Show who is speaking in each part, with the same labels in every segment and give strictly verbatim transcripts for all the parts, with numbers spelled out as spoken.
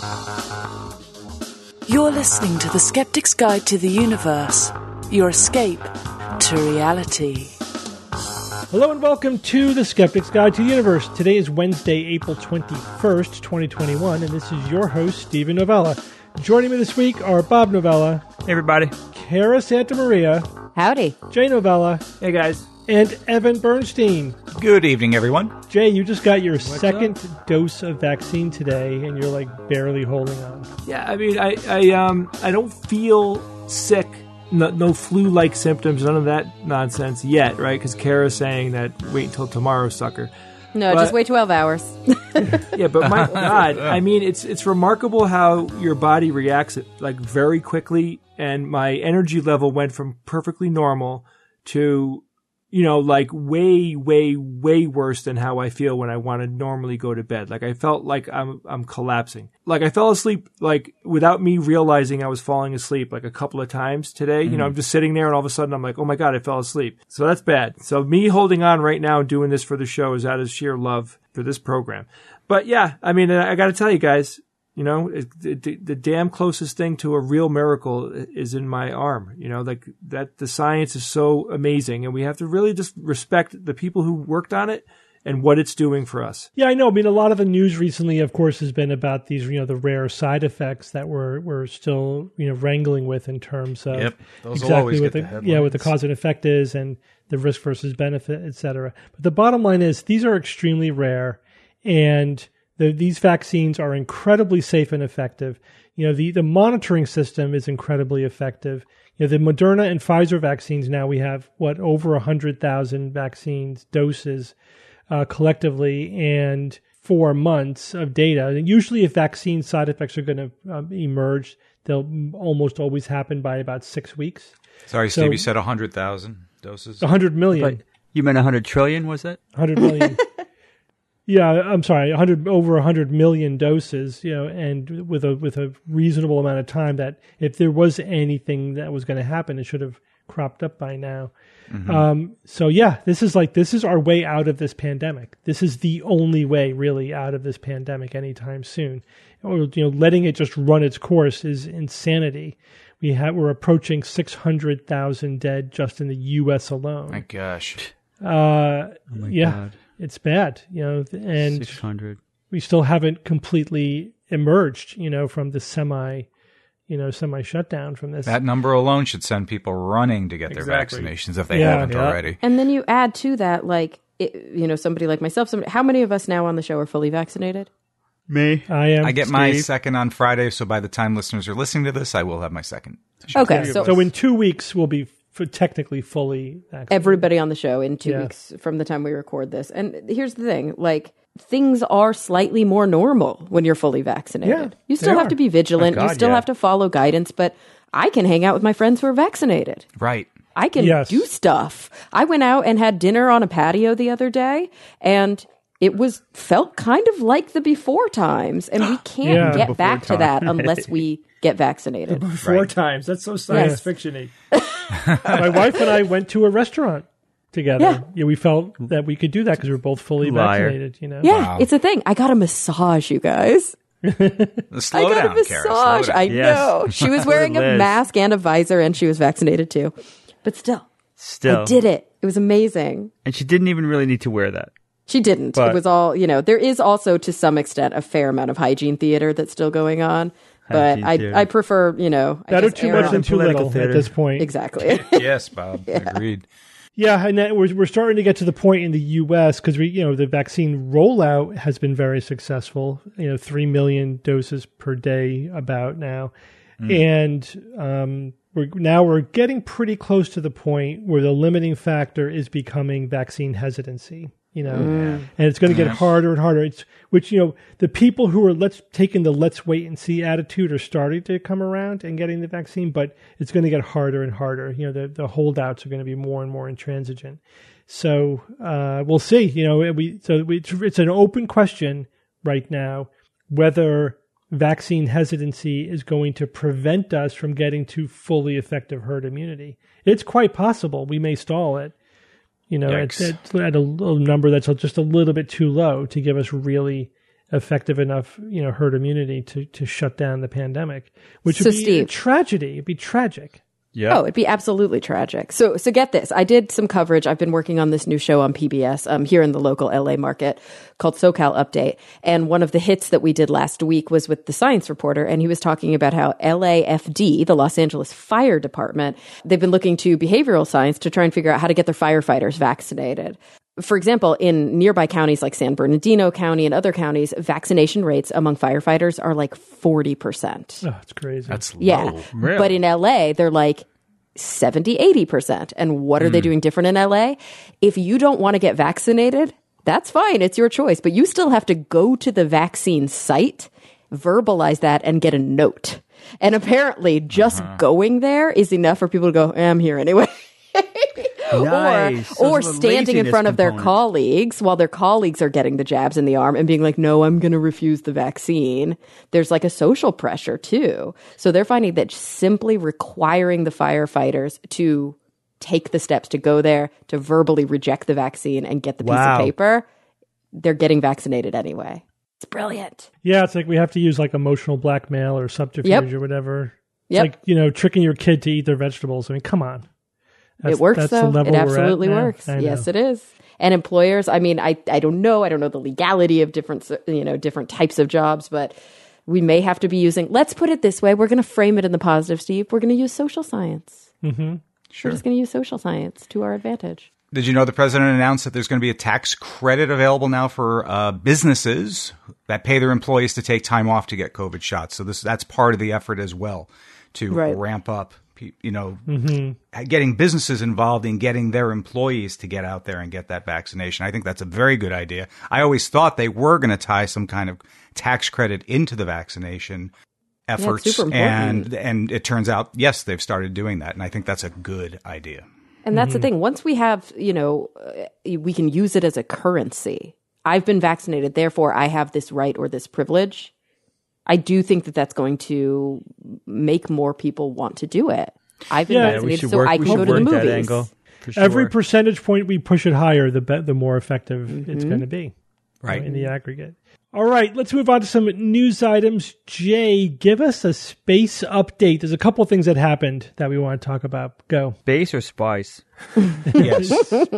Speaker 1: You're listening to The Skeptic's Guide to the Universe, your escape to reality.
Speaker 2: Hello and welcome to The Skeptic's Guide to the Universe. Today is Wednesday, April twenty-first, twenty twenty-one, and this is your host, Stephen Novella. Joining me this week are Bob Novella.
Speaker 3: Hey, everybody.
Speaker 2: Kara Santamaria.
Speaker 4: Howdy.
Speaker 2: Jay Novella.
Speaker 3: Hey, guys.
Speaker 2: And Evan Bernstein.
Speaker 5: Good evening, everyone.
Speaker 2: Jay, you just got your
Speaker 3: What's
Speaker 2: second
Speaker 3: up?
Speaker 2: dose of vaccine today, and you're like barely holding on.
Speaker 3: Yeah, I mean, I, I, um, I don't feel sick. No, no flu-like symptoms, none of that nonsense yet, right? Because Kara's saying that wait until tomorrow, sucker.
Speaker 4: No,
Speaker 3: But-
Speaker 4: just wait twelve hours.
Speaker 3: Yeah, but my God, I mean, it's it's remarkable how your body reacts like very quickly, and my energy level went from perfectly normal to, you know, like way, way, way worse than how I feel when I want to normally go to bed. Like I felt like I'm I'm collapsing. Like I fell asleep like without me realizing I was falling asleep like a couple of times today. Mm-hmm. You know, I'm just sitting there and all of a sudden I'm like, oh my God, I fell asleep. So that's bad. So me holding on right now and doing this for the show is out of sheer love for this program. But yeah, I mean, I got to tell you guys, you know, it, it, the damn closest thing to a real miracle is in my arm. You know, like that the science is so amazing, and we have to really just respect the people who worked on it and what it's doing for us.
Speaker 2: Yeah, I know. I mean, a lot of the news recently, of course, has been about these, you know, the rare side effects that we're we're still, you know, wrangling with in terms of
Speaker 5: Yep, those
Speaker 2: exactly
Speaker 5: will always
Speaker 2: what
Speaker 5: get
Speaker 2: the,
Speaker 5: the
Speaker 2: yeah, what the
Speaker 5: headlines.
Speaker 2: cause and effect is, and the risk versus benefit, et cetera. But the bottom line is these are extremely rare, and the, these vaccines are incredibly safe and effective. You know, the the monitoring system is incredibly effective. You know, the Moderna and Pfizer vaccines now we have what over a hundred thousand vaccines doses. Uh, collectively, and four months of data. And usually if vaccine side effects are going to um, emerge, they'll almost always happen by about six weeks.
Speaker 5: Sorry,
Speaker 2: So-
Speaker 5: Steve, you said one hundred thousand doses?
Speaker 2: one hundred million.
Speaker 6: But you meant one hundred trillion, was that?
Speaker 2: one hundred million. Yeah, I'm sorry, one hundred over one hundred million doses, you know, and with a with a reasonable amount of time that if there was anything that was going to happen, it should have cropped up by now. Mm-hmm. Um, so yeah, this is like, this is our way out of this pandemic. This is the only way really out of this pandemic anytime soon. Or, you know, letting it just run its course is insanity. We have, we're approaching six hundred thousand dead just in the U S alone.
Speaker 5: My gosh.
Speaker 2: Uh,
Speaker 6: Oh my
Speaker 2: yeah,
Speaker 6: God.
Speaker 2: it's bad, you know, and
Speaker 6: six hundred.
Speaker 2: we still haven't completely emerged, you know, from the semi, you know, semi shutdown from this.
Speaker 5: That number alone should send people running to get
Speaker 3: Exactly.
Speaker 5: their vaccinations if they
Speaker 2: Yeah.
Speaker 5: haven't
Speaker 6: Yeah.
Speaker 5: already.
Speaker 4: And then you add to that, like, it, you know, somebody like myself, somebody, how many of us now on the show are fully vaccinated?
Speaker 6: Me?
Speaker 2: I am.
Speaker 5: I get my
Speaker 6: Steve?
Speaker 5: second on Friday, so by the time listeners are listening to this, I will have my second.
Speaker 4: Okay, so,
Speaker 2: so in two weeks we'll be f- technically fully vaccinated.
Speaker 4: everybody on the show in two
Speaker 2: Yeah.
Speaker 4: weeks from the time we record this. And here's the thing, like, things are slightly more normal when you're fully vaccinated.
Speaker 2: Yeah,
Speaker 4: you still
Speaker 2: they
Speaker 4: have
Speaker 2: are.
Speaker 4: to be vigilant.
Speaker 6: Oh,
Speaker 4: you
Speaker 6: God,
Speaker 4: still
Speaker 6: yeah.
Speaker 4: have to follow guidance, but I can hang out with my friends who are vaccinated.
Speaker 5: Right.
Speaker 4: I can
Speaker 2: Yes.
Speaker 4: do stuff. I went out and had dinner on a patio the other day, and it was felt kind of like the before times, and we can't
Speaker 2: Yeah,
Speaker 4: get
Speaker 6: before
Speaker 4: back to
Speaker 6: time.
Speaker 4: that unless we get vaccinated.
Speaker 2: Four
Speaker 5: Right.
Speaker 2: times. That's so science
Speaker 4: Yes.
Speaker 2: fiction-y. My wife and I went to a restaurant together.
Speaker 4: Yeah.
Speaker 2: we felt that we could do that because we were both fully
Speaker 6: Liar.
Speaker 2: vaccinated. You know.
Speaker 4: Yeah, it's a thing. I got a massage, you guys.
Speaker 5: Slow
Speaker 4: I got
Speaker 5: down,
Speaker 4: a
Speaker 5: Kara.
Speaker 4: massage.
Speaker 5: Slow
Speaker 4: I
Speaker 5: down.
Speaker 6: Yes.
Speaker 4: know. She was wearing a
Speaker 6: Liz.
Speaker 4: mask and a visor, and she was vaccinated too. But still,
Speaker 6: Still.
Speaker 4: I did it. It was amazing.
Speaker 6: And she didn't even really need to wear that.
Speaker 4: She didn't.
Speaker 6: But-
Speaker 4: it was all, you know, there is also to some extent a fair amount of hygiene theater that's still going on. But
Speaker 6: Hygiene
Speaker 4: I,
Speaker 6: theater.
Speaker 4: I prefer, you know, I
Speaker 2: Better
Speaker 4: just
Speaker 2: too
Speaker 4: err
Speaker 2: much
Speaker 4: on-
Speaker 2: than too
Speaker 6: political
Speaker 2: little
Speaker 6: theater.
Speaker 2: at this point.
Speaker 4: Exactly.
Speaker 5: Yes, Bob. Agreed.
Speaker 2: Yeah, and that we're we're starting to get to the point in the U S because we, you know, the vaccine rollout has been very successful. You know, three million doses per day about now, and um, we're now we're getting pretty close to the point where the limiting factor is becoming vaccine hesitancy. You know, and it's going to get harder and harder. It's which you know the people who are let's taking the let's wait and see attitude are starting to come around and getting the vaccine, but it's going to get harder and harder. You know, the the holdouts are going to be more and more intransigent. So uh, we'll see. You know, we so we, it's, it's an open question right now whether vaccine hesitancy is going to prevent us from getting to fully effective herd immunity. It's quite possible we may stall it. You know, it's,
Speaker 5: Yikes.
Speaker 2: it's at a little number that's just a little bit too low to give us really effective enough, you know, herd immunity to, to shut down the pandemic, which
Speaker 4: So,
Speaker 2: would be
Speaker 4: Steve-
Speaker 2: a tragedy. It'd be tragic.
Speaker 6: Yeah.
Speaker 4: Oh, it'd be absolutely tragic. So, so get this. I did some coverage. I've been working on this new show on P B S um, here in the local L A market called SoCal Update. And one of the hits that we did last week was with the science reporter. And he was talking about how L A F D, the Los Angeles Fire Department, they've been looking to behavioral science to try and figure out how to get their firefighters vaccinated. For example, in nearby counties like San Bernardino County and other counties, vaccination rates among firefighters are like forty percent.
Speaker 2: Oh, it's crazy.
Speaker 5: That's low.
Speaker 4: Yeah.
Speaker 6: Really?
Speaker 4: But in L A, they're like seventy, eighty percent. And what are they doing different in L A? If you don't want to get vaccinated, that's fine. It's your choice. But you still have to go to the vaccine site, verbalize that, and get a note. And apparently just
Speaker 6: Uh-huh.
Speaker 4: going there is enough for people to go, eh, I'm here anyway.
Speaker 6: Nice. So
Speaker 4: Or, or
Speaker 6: there's a
Speaker 4: standing in
Speaker 6: laziness
Speaker 4: front of their
Speaker 6: component.
Speaker 4: colleagues while their colleagues are getting the jabs in the arm and being like, no, I'm going to refuse the vaccine. There's like a social pressure too. So they're finding that simply requiring the firefighters to take the steps to go there, to verbally reject the vaccine and get the piece
Speaker 6: Wow.
Speaker 4: of paper, they're getting vaccinated anyway. It's brilliant.
Speaker 2: Yeah, it's like we have to use like emotional blackmail or subterfuge
Speaker 4: Yep.
Speaker 2: or whatever. It's
Speaker 4: Yep.
Speaker 2: like, you know, tricking your kid to eat their vegetables. I mean, come on. That's-
Speaker 4: It works
Speaker 2: that's the
Speaker 4: though.
Speaker 2: level
Speaker 4: It
Speaker 2: we're at
Speaker 4: absolutely
Speaker 2: now.
Speaker 4: works.
Speaker 2: I know.
Speaker 4: Yes, it is. And employers, I mean, I, I don't know. I don't know the legality of different, you know, different types of jobs, but we may have to be using, let's put it this way. We're going to frame it in the positive, Steve. We're going to use social science.
Speaker 2: Mm-hmm.
Speaker 5: Sure.
Speaker 4: We're just going to use social science to our advantage.
Speaker 5: Did you know the president announced that there's going to be a tax credit available now for uh, businesses that pay their employees to take time off to get COVID shots? So this that's part of the effort as well to
Speaker 4: Right.
Speaker 5: ramp up, pe- you know, getting businesses involved in getting their employees to get out there and get that vaccination. I think that's a very good idea. I always thought they were going to tie some kind of tax credit into the vaccination efforts,
Speaker 4: super important.
Speaker 5: and and it turns out, yes, they've started doing that, and I think that's a good idea.
Speaker 4: And that's the thing. Once we have, you know, uh, we can use it as a currency. I've been vaccinated, therefore I have this right or this privilege. I do think that that's going to make more people want to do it. I've been
Speaker 2: Yeah, we
Speaker 4: vaccinated,
Speaker 6: should
Speaker 4: so
Speaker 6: work,
Speaker 4: I
Speaker 6: we
Speaker 4: can
Speaker 6: should
Speaker 4: go to the
Speaker 6: work that
Speaker 4: movies.
Speaker 6: angle. For sure.
Speaker 2: Every percentage point we push it higher, the be- the more effective
Speaker 4: Mm-hmm.
Speaker 2: it's going to be,
Speaker 5: Right.
Speaker 2: in the aggregate. All right, let's move on to some news items. Jay, give us a space update. There's a couple of things that happened that we want to talk about. Go.
Speaker 6: Base or spice?
Speaker 5: Yes.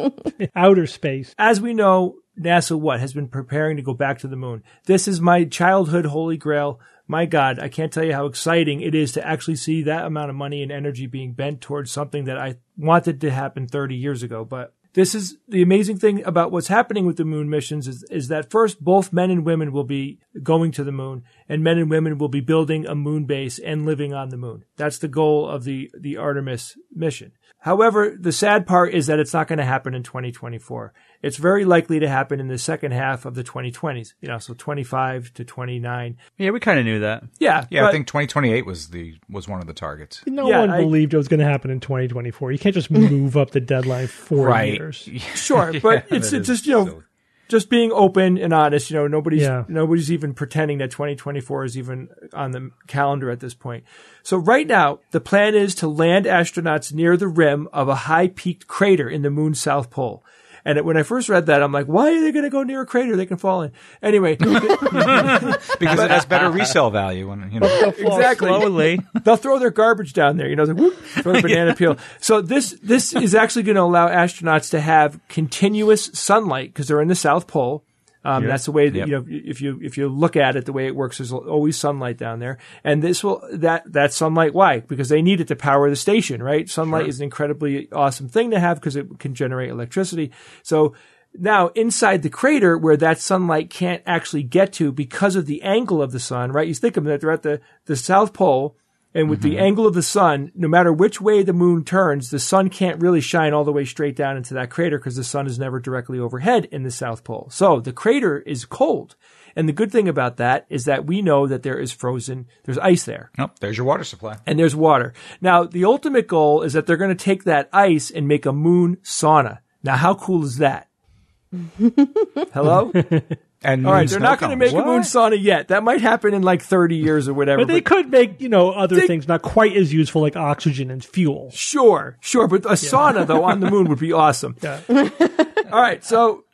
Speaker 2: Outer space.
Speaker 3: As we know, NASA what has been preparing to go back to the moon. This is my childhood holy grail. My God, I can't tell you how exciting it is to actually see that amount of money and energy being bent towards something that I wanted to happen thirty years ago. But this is the amazing thing about what's happening with the moon missions is, is that first, both men and women will be going to the moon, and men and women will be building a moon base and living on the moon. That's the goal of the, the Artemis mission. However, the sad part is that it's not going to happen in twenty twenty-four. It's very likely to happen in the second half of the twenty twenties, you know, so twenty-five to twenty-nine.
Speaker 6: Yeah, we kind of knew that.
Speaker 3: Yeah.
Speaker 5: Yeah,
Speaker 3: but-
Speaker 5: I think twenty twenty-eight was the was one of the targets.
Speaker 2: No
Speaker 3: Yeah,
Speaker 2: one
Speaker 3: I-
Speaker 2: believed it was going to happen in twenty twenty-four. You can't just move up the deadline four
Speaker 5: Right.
Speaker 2: years.
Speaker 3: Sure, but
Speaker 5: Yeah,
Speaker 3: it's,
Speaker 5: that
Speaker 3: it's
Speaker 5: is
Speaker 3: just, you know,
Speaker 5: silly.
Speaker 3: just being open and honest. You know, nobody's
Speaker 2: Yeah.
Speaker 3: nobody's even pretending that twenty twenty-four is even on the calendar at this point. So right now, the plan is to land astronauts near the rim of a high-peaked crater in the moon's south pole. And when I first read that, I'm like, why are they going to go near a crater? They can fall in. Anyway,
Speaker 5: Because it has better resale value. When, you know.
Speaker 3: exactly.
Speaker 6: Slowly.
Speaker 3: They'll throw their garbage down there, you know, it's like, whoop, throw the banana peel. So this this is actually going to allow astronauts to have continuous sunlight because they're in the South Pole. Um,
Speaker 6: Yep.
Speaker 3: That's the way that,
Speaker 5: Yep.
Speaker 3: you know, if you if you look at it, the way it works, there's always sunlight down there, and this will that that sunlight. Why? Because they need it to power the station, right? Sunlight is an incredibly awesome thing to have because it can generate electricity. So now inside the crater, where that sunlight can't actually get to because of the angle of the sun, right? You think of it, they're at the the South Pole. And with the angle of the sun, no matter which way the moon turns, the sun can't really shine all the way straight down into that crater because the sun is never directly overhead in the South Pole. So the crater is cold. And the good thing about that is that we know that there is frozen, there's ice there.
Speaker 5: Oh, there's your water supply.
Speaker 3: And there's water. Now, the ultimate goal is that they're going to take that ice and make a moon sauna. Now, how cool is that? Hello?
Speaker 5: And
Speaker 3: All right,
Speaker 5: moon
Speaker 3: they're
Speaker 5: snow
Speaker 3: not going to
Speaker 5: cones.
Speaker 3: make a moon
Speaker 5: What?
Speaker 3: sauna yet. That might happen in like thirty years or whatever.
Speaker 2: But they could make, you know, other
Speaker 3: They-
Speaker 2: things not quite as useful like oxygen and fuel.
Speaker 3: Sure, sure. But a sauna, though, on the moon would be awesome.
Speaker 2: Yeah.
Speaker 3: All right, so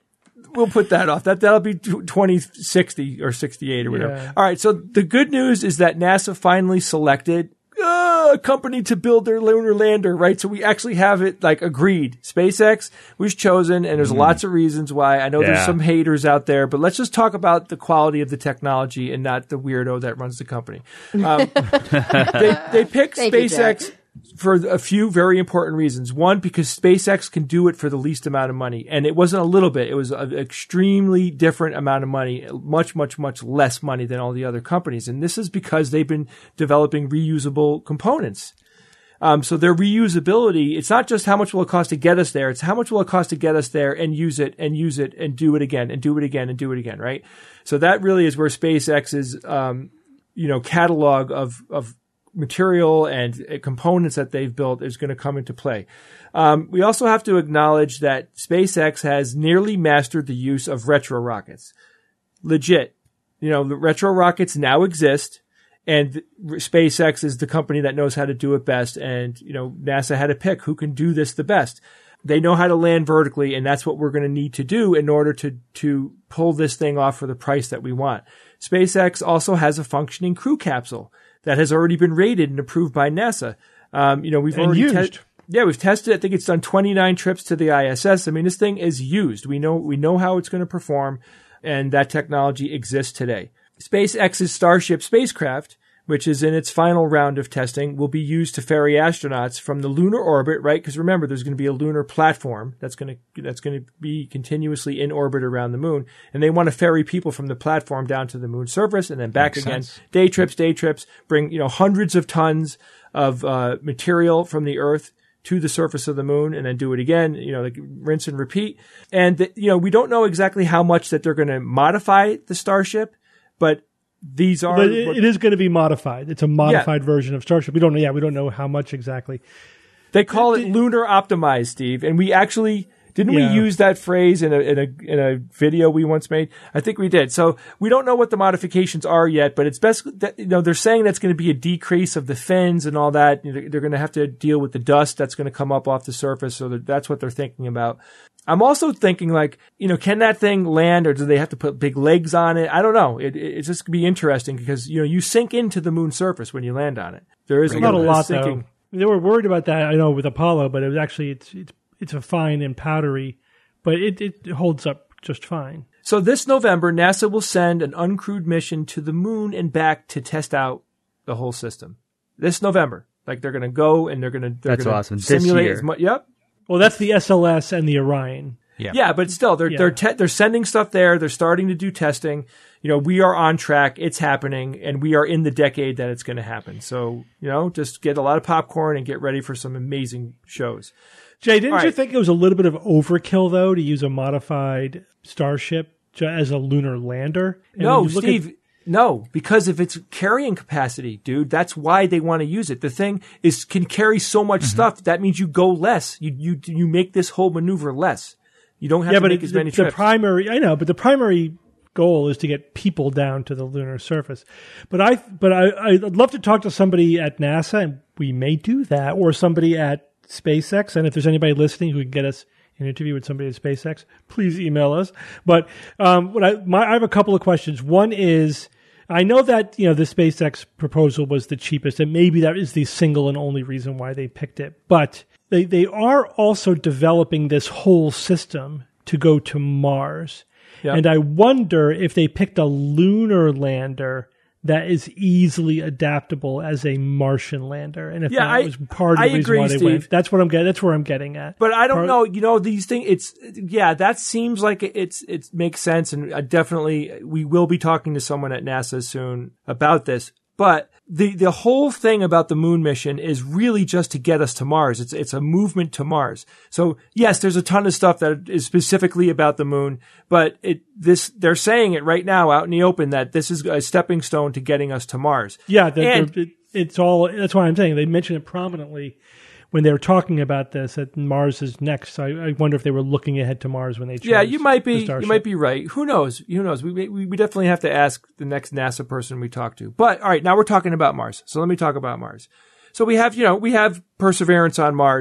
Speaker 3: we'll put that off. That that'll be twenty sixty or sixty-eight or whatever.
Speaker 2: Yeah.
Speaker 3: All right. So the good news is that NASA finally selected uh, a company to build their lunar lander, right? So we actually have it like agreed. SpaceX was chosen, and there's mm. lots of reasons why. I know yeah. there's some haters out there, but let's just talk about the quality of the technology and not the weirdo that runs the company. Um, they they picked Thank SpaceX. You, for a few very important reasons. One, because SpaceX can do it for the least amount of money. And it wasn't a little bit. It was an extremely different amount of money, much, much, much less money than all the other companies. And this is because they've been developing reusable components. Um, so their reusability, it's not just how much will it cost to get us there. It's how much will it cost to get us there and use it and use it and do it again and do it again and do it again, right? So that really is where SpaceX's, um, you know, catalog of, of, material and components that they've built is going to come into play. Um, we also have to acknowledge that SpaceX has nearly mastered the use of retro rockets. Legit. You know, the retro rockets now exist, and SpaceX is the company that knows how to do it best. And, you know, NASA had to pick who can do this the best. They know how to land vertically, and that's what we're going to need to do in order to, to pull this thing off for the price that we want. SpaceX also has a functioning crew capsule that has already been rated and approved by NASA. Um, you know, we've
Speaker 2: and
Speaker 3: already
Speaker 2: used.
Speaker 3: Te- yeah, we've tested it. I think it's done twenty-nine trips to the I S S. I mean, this thing is used. We know we know how it's going to perform, and that technology exists today. SpaceX's Starship spacecraft, which is in its final round of testing, will be used to ferry astronauts from the lunar orbit, right? Because remember, there's going to be a lunar platform that's going to that's going to be continuously in orbit around the moon, and they want to ferry people from the platform down to the moon's surface and then back Makes again. Sense. Day trips, day trips, bring you know hundreds of tons of uh, material from the Earth to the surface of the moon, and then do it again. You know, like rinse and repeat. And the, you know, we don't know exactly how much that they're going to modify the Starship, but These are.
Speaker 2: But it, it is going to be modified. It's a modified yeah. version of Starship. We don't know. Yeah, we don't know how much exactly.
Speaker 3: They call it, it lunar optimized, Steve, and we actually didn't yeah. we use that phrase in a in a in a video we once made? I think we did. So we don't know what the modifications are yet, but it's best that you know they're saying that's going to be a decrease of the fins and all that. They're going to have to deal with the dust that's going to come up off the surface. So that's what they're thinking about. I'm also thinking, like, you know, can that thing land, or do they have to put big legs on it? I don't know. It, it, it's just going to be interesting because, you know, you sink into the moon's surface when you land on it. There is a
Speaker 2: not a lot,
Speaker 3: sinking.
Speaker 2: though. They were worried about that, I know, with Apollo, but it was actually, it's it's, it's a fine and powdery, but it, it holds up just fine.
Speaker 3: So this November, NASA will send an uncrewed mission to the moon and back to test out the whole system. This November. Like, they're going to go and they're going to they're
Speaker 6: That's
Speaker 3: gonna
Speaker 6: awesome.
Speaker 3: simulate
Speaker 6: This year.
Speaker 3: as much. Yep.
Speaker 2: Well, that's the S L S and the Orion.
Speaker 5: Yeah.
Speaker 3: yeah, but still, they're
Speaker 2: Yeah.
Speaker 3: they're te- they're sending stuff there. They're starting to do testing. You know, we are on track. It's happening, and we are in the decade that it's going to happen. So, you know, just get a lot of popcorn and get ready for some amazing shows.
Speaker 2: Jay, didn't
Speaker 3: All
Speaker 2: you
Speaker 3: right.
Speaker 2: think it was a little bit of overkill, though, to use a modified Starship ju- as a lunar lander? And
Speaker 3: No,
Speaker 2: when you look
Speaker 3: Steve.
Speaker 2: at-
Speaker 3: No, because of its carrying capacity, dude. That's why they want to use it. The thing is can carry so much
Speaker 2: Mm-hmm.
Speaker 3: stuff. That means you go less. You you you make this whole maneuver less. You don't have
Speaker 2: yeah,
Speaker 3: to
Speaker 2: but
Speaker 3: make
Speaker 2: it,
Speaker 3: as
Speaker 2: the,
Speaker 3: many
Speaker 2: the
Speaker 3: trips.
Speaker 2: primary, I know, but the primary goal is to get people down to the lunar surface. But I, but I, I'd love to talk to somebody at NASA, and we may do that, or somebody at SpaceX. And if there's anybody listening who can get us an interview with somebody at SpaceX, please email us. But um, what I, my, I have a couple of questions. One is, I know that, you know, the SpaceX proposal was the cheapest, and maybe that is the single and only reason why they picked it. But they, they are also developing this whole system to go to Mars.
Speaker 3: Yep.
Speaker 2: And I wonder if they picked a lunar lander that is easily adaptable as a Martian lander, and if
Speaker 3: Yeah,
Speaker 2: that
Speaker 3: I-
Speaker 2: was part of the
Speaker 3: I
Speaker 2: reason
Speaker 3: agree,
Speaker 2: why they
Speaker 3: Steve.
Speaker 2: went. That's what I'm getting. That's where I'm getting at.
Speaker 3: But I don't
Speaker 2: Part-
Speaker 3: know. You know, these things. It's yeah. That seems like it, it's it makes sense, and I definitely we will be talking to someone at NASA soon about this. But the the whole thing about the moon mission is really just to get us to Mars. It's it's a movement to Mars. So yes, there's a ton of stuff that is specifically about the moon, but it this they're saying it right now out in the open that this is a stepping stone to getting us to Mars.
Speaker 2: Yeah, the,
Speaker 3: And-
Speaker 2: the, it, it's all. That's why I'm saying they mention it prominently when they were talking about this. That Mars is next. So I, I wonder if they were looking ahead to Mars when they chose.
Speaker 3: Yeah, you might
Speaker 2: the
Speaker 3: be. You
Speaker 2: Starship.
Speaker 3: might be right. Who knows? Who knows? We, we we definitely have to ask the next NASA person we talk to. But all right, now we're talking about Mars. So let me talk about Mars. So we have, you know, we have Perseverance on Mars.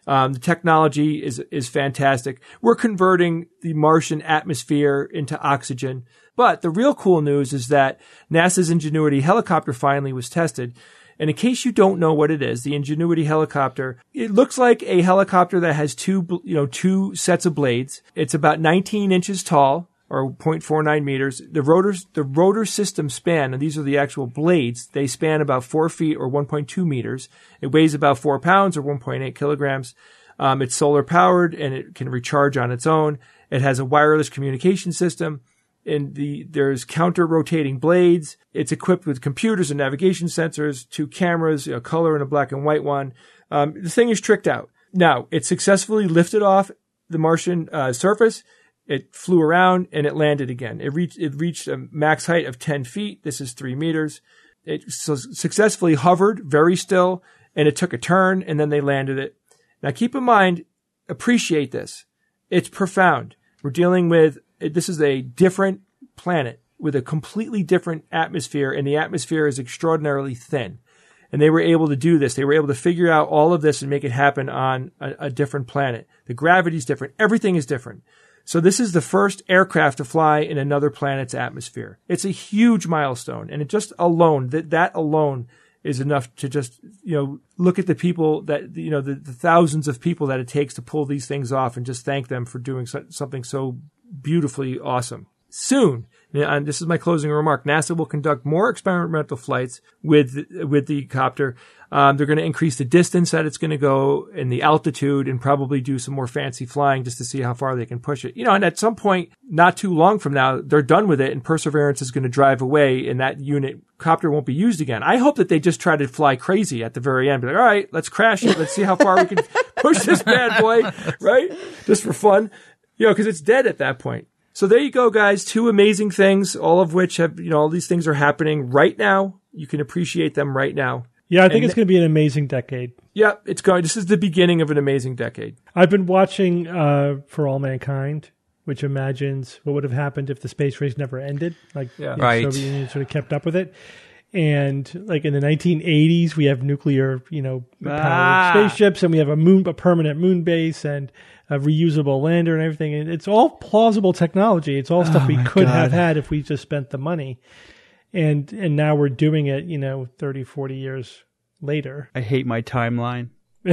Speaker 3: Um, the technology is is fantastic. We're converting the Martian atmosphere into oxygen. But the real cool news is that NASA's Ingenuity helicopter finally was tested. And in case you don't know what it is, the Ingenuity helicopter, it looks like a helicopter that has two, you know, two sets of blades. It's about nineteen inches tall, or zero point four nine meters. The rotors, the rotor system span, and these are the actual blades, they span about four feet or one point two meters. It weighs about four pounds or one point eight kilograms. Um, it's solar powered and it can recharge on its own. It has a wireless communication system. And the, there's counter rotating blades. It's equipped with computers and navigation sensors, two cameras, a color and a black and white one. Um, the thing is tricked out. Now, it successfully lifted off the Martian uh, surface. It flew around and it landed again. It reached, it reached a max height of ten feet. This is three meters. It so successfully hovered very still and it took a turn and then they landed it. Now keep in mind, appreciate this. It's profound. We're dealing with, this is a different planet with a completely different atmosphere, and the atmosphere is extraordinarily thin. And they were able to do this. They were able to figure out all of this and make it happen on a, a different planet. The gravity is different. Everything is different. So this is the first aircraft to fly in another planet's atmosphere. It's a huge milestone, and it just alone, that, that alone is enough to just, you know, look at the people that, you know, the, the thousands of people that it takes to pull these things off and just thank them for doing so, something so beautifully awesome. Soon, and this is my closing remark, NASA will conduct more experimental flights with with the copter. Um, they're going to increase the distance that it's going to go and the altitude and probably do some more fancy flying just to see how far they can push it. You know, and at some point, not too long from now, they're done with it and Perseverance is going to drive away and that unit copter won't be used again. I hope that they just try to fly crazy at the very end. Be like, all right, let's crash it. Let's see how far we can push this bad boy, right? Just for fun. You know, because it's dead at that point. So there you go, guys. Two amazing things, all of which have, you know, all these things are happening right now. You can appreciate them right now.
Speaker 2: Yeah, I think
Speaker 3: and
Speaker 2: it's going to be an amazing decade.
Speaker 3: Yeah, it's going. This is the beginning of an amazing decade.
Speaker 2: I've been watching uh, For All Mankind, which imagines what would have happened if the space race never ended. Like,
Speaker 3: yeah.
Speaker 2: the
Speaker 5: right.
Speaker 2: Soviet Union sort of kept up with it. And like in the nineteen eighties, we have nuclear, you know, powered
Speaker 6: Ah.
Speaker 2: spaceships, and we have a moon, a permanent moon base, and a reusable lander, and everything. And it's all plausible technology. It's all stuff
Speaker 6: Oh
Speaker 2: we
Speaker 6: my
Speaker 2: could
Speaker 6: God.
Speaker 2: have had if we just spent the money. And and now we're doing it, you know, thirty, forty years later.
Speaker 6: I hate my timeline.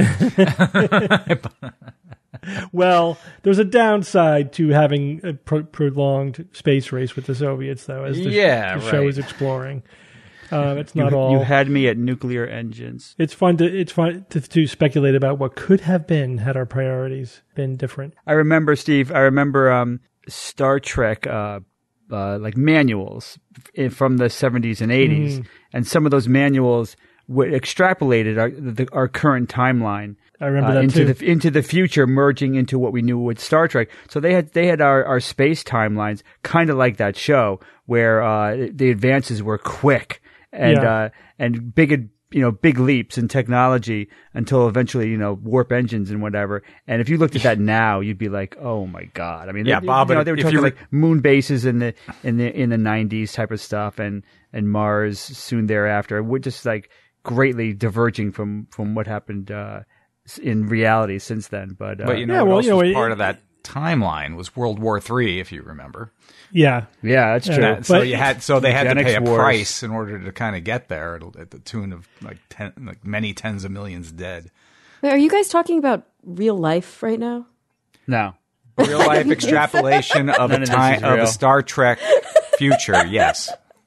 Speaker 2: Well, there's a downside to having a pro- prolonged space race with the Soviets, though, as the,
Speaker 5: Yeah,
Speaker 2: the show
Speaker 5: right.
Speaker 2: is exploring. Uh, it's
Speaker 6: You,
Speaker 2: not all.
Speaker 6: you had me at nuclear engines.
Speaker 2: It's fun to it's fun to, to speculate about what could have been had our priorities been different.
Speaker 6: I remember, Steve, I remember um, Star Trek uh, uh, like manuals f- from the seventies and eighties.
Speaker 2: Mm.
Speaker 6: And some of those manuals w- extrapolated our, the, our current timeline.
Speaker 2: I remember
Speaker 6: uh,
Speaker 2: that
Speaker 6: into
Speaker 2: too.
Speaker 6: the into the future, merging into what we knew with Star Trek. So they had they had our, our space timelines, kind of like that show, where uh, the advances were quick and
Speaker 2: Yeah.
Speaker 6: uh, and big you know big leaps in technology until eventually you know warp engines and whatever. And if you looked at that now, you'd be like, oh my god! I mean,
Speaker 5: Yeah,
Speaker 6: they,
Speaker 5: Bob,
Speaker 6: you know, they were
Speaker 5: if
Speaker 6: talking
Speaker 5: you re-
Speaker 6: like moon bases in the in the in the nineties type of stuff, and and Mars soon thereafter. We're just like greatly diverging from from what happened uh, in reality since then. But uh,
Speaker 5: But you know,
Speaker 2: Yeah,
Speaker 5: what
Speaker 2: well,
Speaker 5: else
Speaker 2: you know,
Speaker 5: was
Speaker 2: it-
Speaker 5: part of that timeline was World War Three, if you remember.
Speaker 2: Yeah,
Speaker 6: yeah, that's
Speaker 2: Yeah.
Speaker 6: true.
Speaker 5: That- so
Speaker 2: But-
Speaker 5: you had, so they had to
Speaker 6: Eugenics
Speaker 5: pay a
Speaker 6: wars.
Speaker 5: price in order to kind of get there at, at the tune of like ten, like many tens of millions dead.
Speaker 4: Wait, are you guys talking about real life right now?
Speaker 6: No.
Speaker 5: Real life extrapolation of
Speaker 6: None
Speaker 5: a
Speaker 6: of this
Speaker 5: time
Speaker 6: is
Speaker 5: of
Speaker 6: real.
Speaker 5: a Star Trek future. Yes.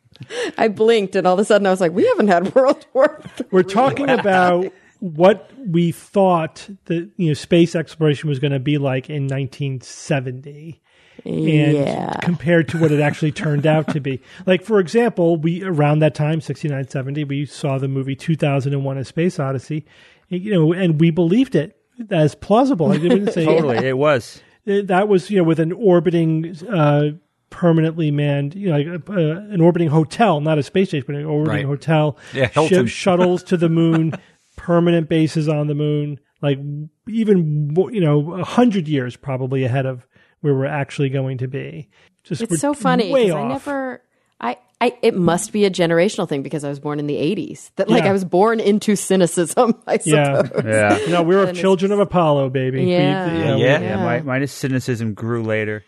Speaker 4: I blinked and all of a sudden I was like, we haven't had World War Three.
Speaker 2: we're talking about what we thought that you know space exploration was going to be like in nineteen seventy. And
Speaker 4: Yeah.
Speaker 2: compared to what it actually turned out to be. Like, for example, we around that time, sixty-nine, seventy, we saw the movie two thousand one: A Space Odyssey, you know, and we believed it as plausible. I didn't say
Speaker 6: Totally, it was.
Speaker 2: that was, you know, with an orbiting, uh, permanently manned, you know, like, uh, an orbiting hotel, not a space station, but an orbiting
Speaker 5: Right.
Speaker 2: hotel,
Speaker 5: Yeah, Hilton.
Speaker 2: sh- shuttles to the moon, permanent bases on the moon, like even, you know, a hundred years probably ahead of where we're actually going to be. Just
Speaker 4: It's
Speaker 2: we're
Speaker 4: so funny
Speaker 2: way
Speaker 4: because I
Speaker 2: off.
Speaker 4: never, I, I, it must be a generational thing because I was born in the eighties. That like
Speaker 2: Yeah.
Speaker 4: I was born into cynicism, I
Speaker 2: Yeah.
Speaker 4: suppose.
Speaker 6: Yeah.
Speaker 2: No, we were
Speaker 4: Then
Speaker 2: children of Apollo, baby. We-
Speaker 4: Yeah.
Speaker 2: you know,
Speaker 5: Yeah.
Speaker 6: Yeah, my, my cynicism grew later.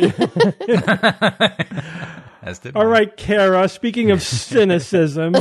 Speaker 5: As did
Speaker 2: All
Speaker 5: mine.
Speaker 2: right, Kara, speaking of cynicism,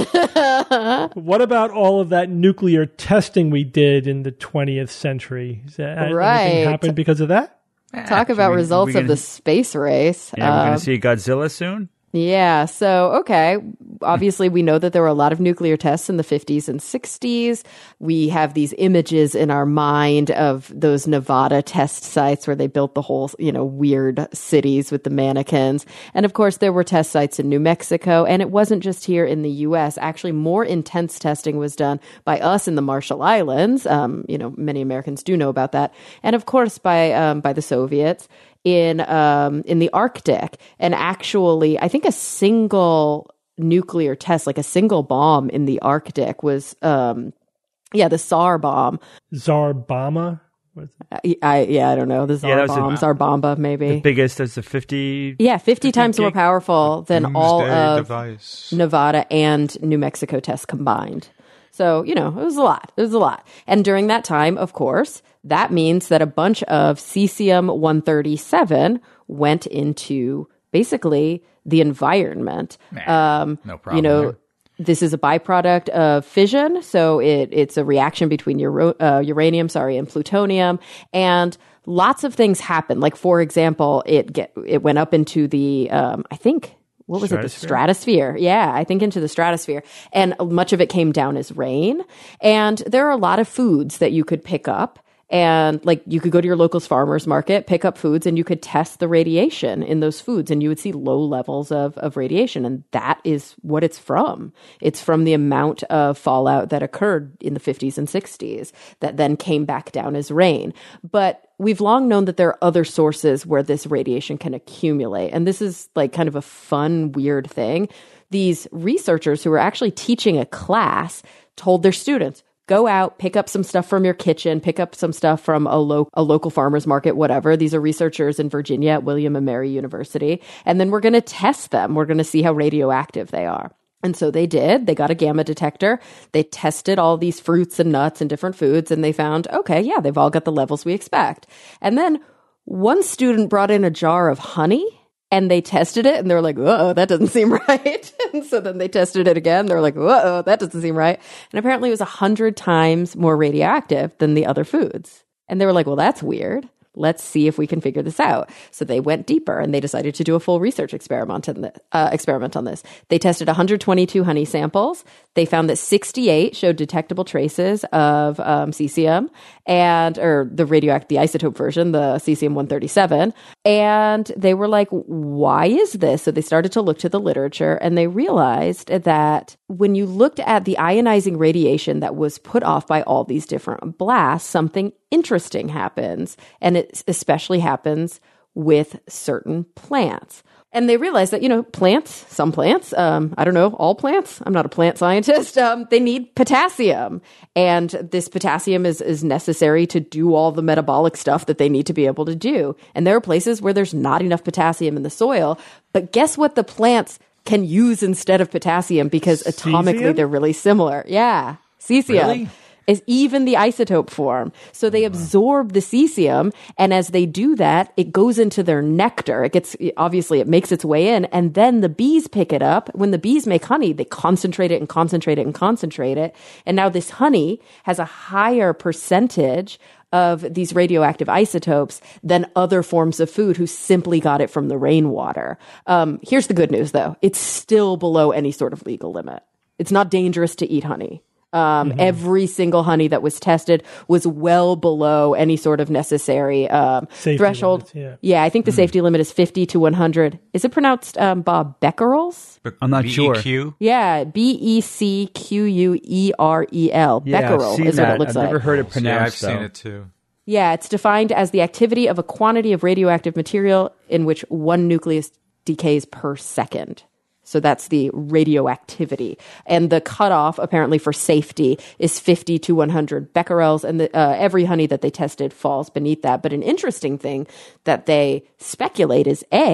Speaker 2: what about all of that nuclear testing we did in the twentieth century? Is that, anything
Speaker 4: Right.
Speaker 2: happened because of that?
Speaker 4: Talk about
Speaker 6: we-
Speaker 4: results
Speaker 6: we
Speaker 4: of
Speaker 6: gonna-
Speaker 4: the space race.
Speaker 6: Yeah, we're
Speaker 4: Uh,
Speaker 6: going to see Godzilla soon.
Speaker 4: Yeah. So, okay. Obviously, we know that there were a lot of nuclear tests in the fifties and sixties. We have these images in our mind of those Nevada test sites where they built the whole, you know, weird cities with the mannequins. And of course, there were test sites in New Mexico. And it wasn't just here in the U S. Actually, more intense testing was done by us in the Marshall Islands. Um, you know, many Americans do know about that. And of course, by um, by the Soviets in um in the Arctic. And actually, I think a single nuclear test, like a single bomb in the Arctic was um yeah, the Tsar bomb.
Speaker 2: Zarbama? What's it?
Speaker 4: I, I yeah, I don't know. The Tsar
Speaker 6: Yeah, that was a-
Speaker 4: bomb, Tsar Bomba maybe.
Speaker 6: Biggest as the fifty.
Speaker 4: yeah, fifty times more
Speaker 6: gig-
Speaker 4: powerful than all
Speaker 5: Doomsday
Speaker 4: of
Speaker 5: device.
Speaker 4: Nevada and New Mexico tests combined. So, you know, it was a lot. It was a lot. And during that time, of course, that means that a bunch of cesium one thirty-seven went into basically the environment. Um,
Speaker 5: no problem
Speaker 4: You know,
Speaker 5: there.
Speaker 4: this is a byproduct of fission. So it, it's a reaction between uro- uh, uranium, sorry, and plutonium. And lots of things happen. Like, for example, it get it went up into the, um, I think, what was it? The stratosphere. Yeah, I think into the stratosphere. And much of it came down as rain. And there are a lot of foods that you could pick up. And like you could go to your local farmer's market, pick up foods, and you could test the radiation in those foods, and you would see low levels of, of radiation. And that is what it's from. It's from the amount of fallout that occurred in the fifties and sixties that then came back down as rain. But we've long known that there are other sources where this radiation can accumulate. And this is like kind of a fun, weird thing. These researchers who were actually teaching a class told their students, go out, pick up some stuff from your kitchen, pick up some stuff from a, lo- a local farmer's market, whatever. These are researchers in Virginia at William and Mary University. And then we're going to test them. We're going to see how radioactive they are. And so they did. They got a gamma detector. They tested all these fruits and nuts and different foods, and they found, okay, yeah, they've all got the levels we expect. And then one student brought in a jar of honey, and they tested it, and they were like, whoa, that doesn't seem right. And so then they tested it again. They were like, whoa, that doesn't seem right. And apparently it was one hundred times more radioactive than the other foods. And they were like, well, that's weird. Let's see if we can figure this out. So they went deeper, and they decided to do a full research experiment on, the, uh, experiment on this. They tested one hundred twenty-two honey samples. They found that sixty-eight showed detectable traces of um, cesium, and or the radioactive, the isotope version, the cesium one thirty-seven. And they were like, why is this? So they started to look to the literature, and they realized that when you looked at the ionizing radiation that was put off by all these different blasts, something interesting happens. And it especially happens with certain plants. And they realized that, you know, plants, some plants, um, I don't know, all plants, I'm not a plant scientist, um, they need potassium. And this potassium is, is necessary to do all the metabolic stuff that they need to be able to do. And there are places where there's not enough potassium in the soil. But guess what the plants can use instead of potassium, because atomically
Speaker 2: Cesium?
Speaker 4: they're really similar. Yeah, cesium.
Speaker 5: Really?
Speaker 4: Is even the isotope form. So they absorb the cesium, and as they do that, it goes into their nectar. It gets, obviously it makes its way in, and then the bees pick it up. When the bees make honey, they concentrate it and concentrate it and concentrate it. And now this honey has a higher percentage of these radioactive isotopes than other forms of food who simply got it from the rainwater. Um, here's the good news though. It's still below any sort of legal limit. It's not dangerous to eat honey. Um, mm-hmm. Every single honey that was tested was well below any sort of necessary um, threshold.
Speaker 2: Limits, yeah.
Speaker 4: yeah, I think the mm-hmm. safety limit is fifty to one hundred. Is it pronounced um, Bob Becquerels?
Speaker 5: Be-
Speaker 6: I'm not
Speaker 5: B E
Speaker 6: sure.
Speaker 5: Q?
Speaker 4: Yeah, B E C Q U E R E L.
Speaker 6: Yeah, I've
Speaker 4: Becquerel
Speaker 6: seen
Speaker 4: is
Speaker 6: that.
Speaker 4: what it looks
Speaker 6: I've
Speaker 4: like.
Speaker 6: never heard it
Speaker 5: Yeah,
Speaker 6: pronounced.
Speaker 5: I've seen
Speaker 6: though.
Speaker 5: it too.
Speaker 4: Yeah, it's defined as the activity of a quantity of radioactive material in which one nucleus decays per second. So that's the radioactivity. And the cutoff, apparently, for safety is fifty to one hundred becquerels. And the, uh, every honey that they tested falls beneath that. But an interesting thing that they speculate is, A,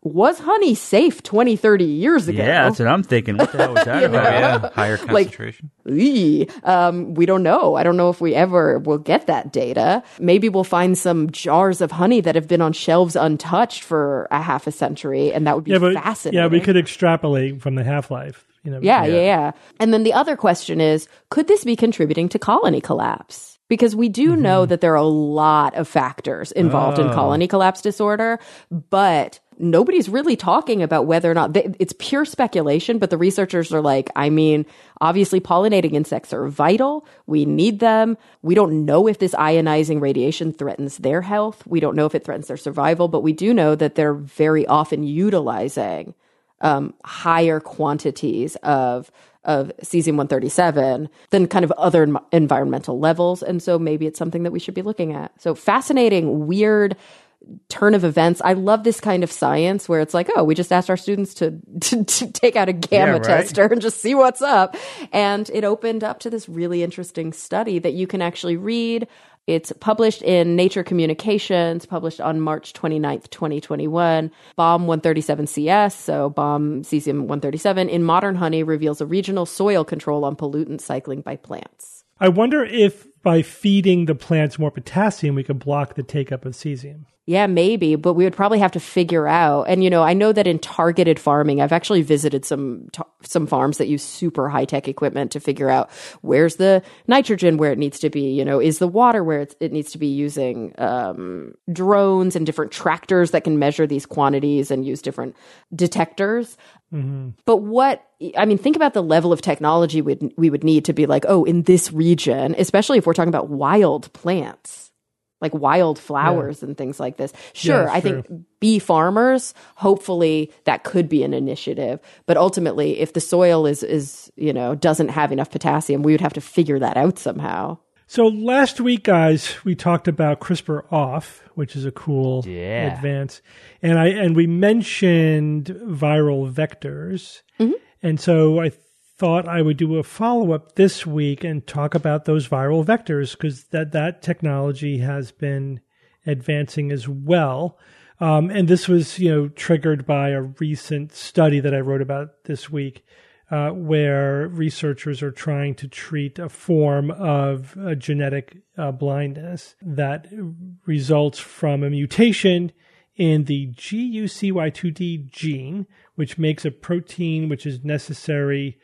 Speaker 4: was honey safe twenty, thirty years ago?
Speaker 6: Yeah, that's what I'm thinking. What the hell was that
Speaker 4: You
Speaker 6: about?
Speaker 4: know?
Speaker 5: Oh, yeah, higher concentration.
Speaker 4: Like, ee, um, we don't know. I don't know if we ever will get that data. Maybe we'll find some jars of honey that have been on shelves untouched for a half a century, and that would be
Speaker 2: yeah, but,
Speaker 4: fascinating.
Speaker 2: Yeah, we could extrapolate from the half-life. You know,
Speaker 4: Yeah, yeah, yeah. And then the other question is, could this be contributing to colony collapse? Because we do mm-hmm. know that there are a lot of factors involved oh. in colony collapse disorder, but nobody's really talking about whether or not they, it's pure speculation. But the researchers are like, I mean, obviously pollinating insects are vital. We need them. We don't know if this ionizing radiation threatens their health. We don't know if it threatens their survival, but we do know that they're very often utilizing um, higher quantities of of cesium one thirty-seven than kind of other em- environmental levels. And so maybe it's something that we should be looking at. So fascinating, weird turn of events. I love this kind of science where it's like, oh, we just asked our students to, to, to take out a gamma
Speaker 6: yeah, right?
Speaker 4: tester and just see what's up. And it opened up to this really interesting study that you can actually read. It's published in Nature Communications, published on March twenty-ninth, twenty twenty-one. B O M one thirty-seven C S, so B O M cesium one thirty-seven, in modern honey reveals a regional soil control on pollutant cycling by plants.
Speaker 2: I wonder if by feeding the plants more potassium, we could block the take-up of cesium.
Speaker 4: Yeah, maybe, but we would probably have to figure out. And, you know, I know that in targeted farming, I've actually visited some some farms that use super high-tech equipment to figure out where's the nitrogen where it needs to be, you know, is the water where it's, it needs to be, using um, drones and different tractors that can measure these quantities and use different detectors. Mm-hmm. But what, I mean, think about the level of technology we'd, we would need to be like, oh, in this region, especially if we're talking about wild plants, like wild flowers yeah. and things like this. Sure,
Speaker 2: yeah,
Speaker 4: I
Speaker 2: true.
Speaker 4: think bee farmers, hopefully that could be an initiative. But ultimately, if the soil is, is, you know, doesn't have enough potassium, we would have to figure that out somehow.
Speaker 2: So last week, guys, we talked about CRISPR off, which is a cool
Speaker 6: yeah.
Speaker 2: advance. And I and we mentioned viral vectors. Mm-hmm. And so I thought I would do a follow-up this week and talk about those viral vectors, because that, that technology has been advancing as well. Um, and this was, you know, triggered by a recent study that I wrote about this week, uh, where researchers are trying to treat a form of uh, genetic uh, blindness that results from a mutation in the G U C Y two D gene, which makes a protein which is necessary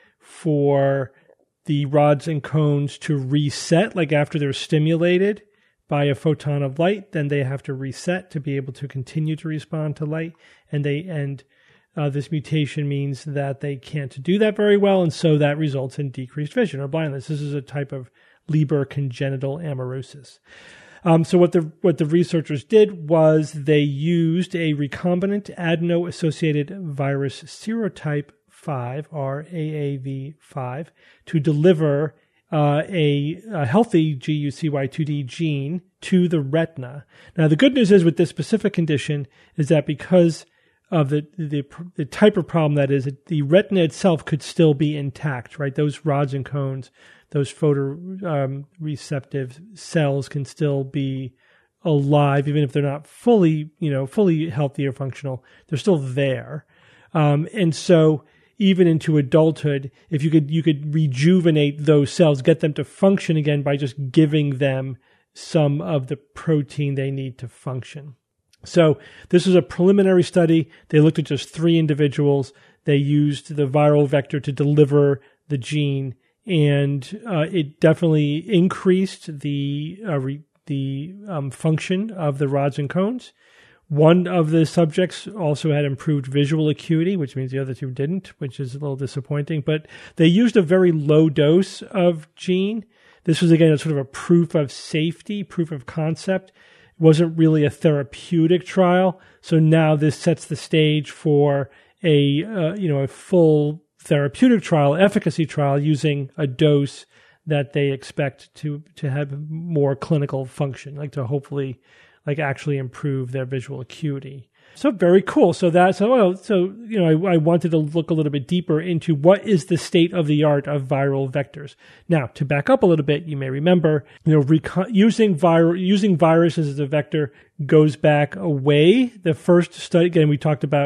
Speaker 2: for the rods and cones to reset, like after they're stimulated by a photon of light, then they have to reset to be able to continue to respond to light. And they and uh, this mutation means that they can't do that very well, and so that results in decreased vision or blindness. This is a type of Leber congenital amaurosis. Um, so what the what the researchers did was they used a recombinant adeno-associated virus serotype five, or A A V five, to deliver uh, a, a healthy G U C Y two D gene to the retina. Now, the good news is with this specific condition is that because of the, the the type of problem that is, the retina itself could still be intact, right? Those rods and cones, those photoreceptive um, cells can still be alive, even if they're not fully, you know, fully healthy or functional. They're still there, um, and so even into adulthood, if you could you could rejuvenate those cells, get them to function again by just giving them some of the protein they need to function. So this was a preliminary study. They looked at just three individuals. They used the viral vector to deliver the gene, and uh, it definitely increased the uh, re- the um, function of the rods and cones. One of the subjects also had improved visual acuity, which means the other two didn't, which is a little disappointing. But they used a very low dose of gene. This was, again, a sort of a proof of safety, proof of concept. It wasn't really a therapeutic trial. So now this sets the stage for a uh, you know a full therapeutic trial, efficacy trial, using a dose that they expect to to have more clinical function, like to hopefully like actually improve their visual acuity. So very cool. So that's so well, so you know I, I wanted to look a little bit deeper into what is the state of the art of viral vectors. Now, to back up a little bit, you may remember, you know, rec- using viral using viruses as a vector goes back away. The first study, again, we talked about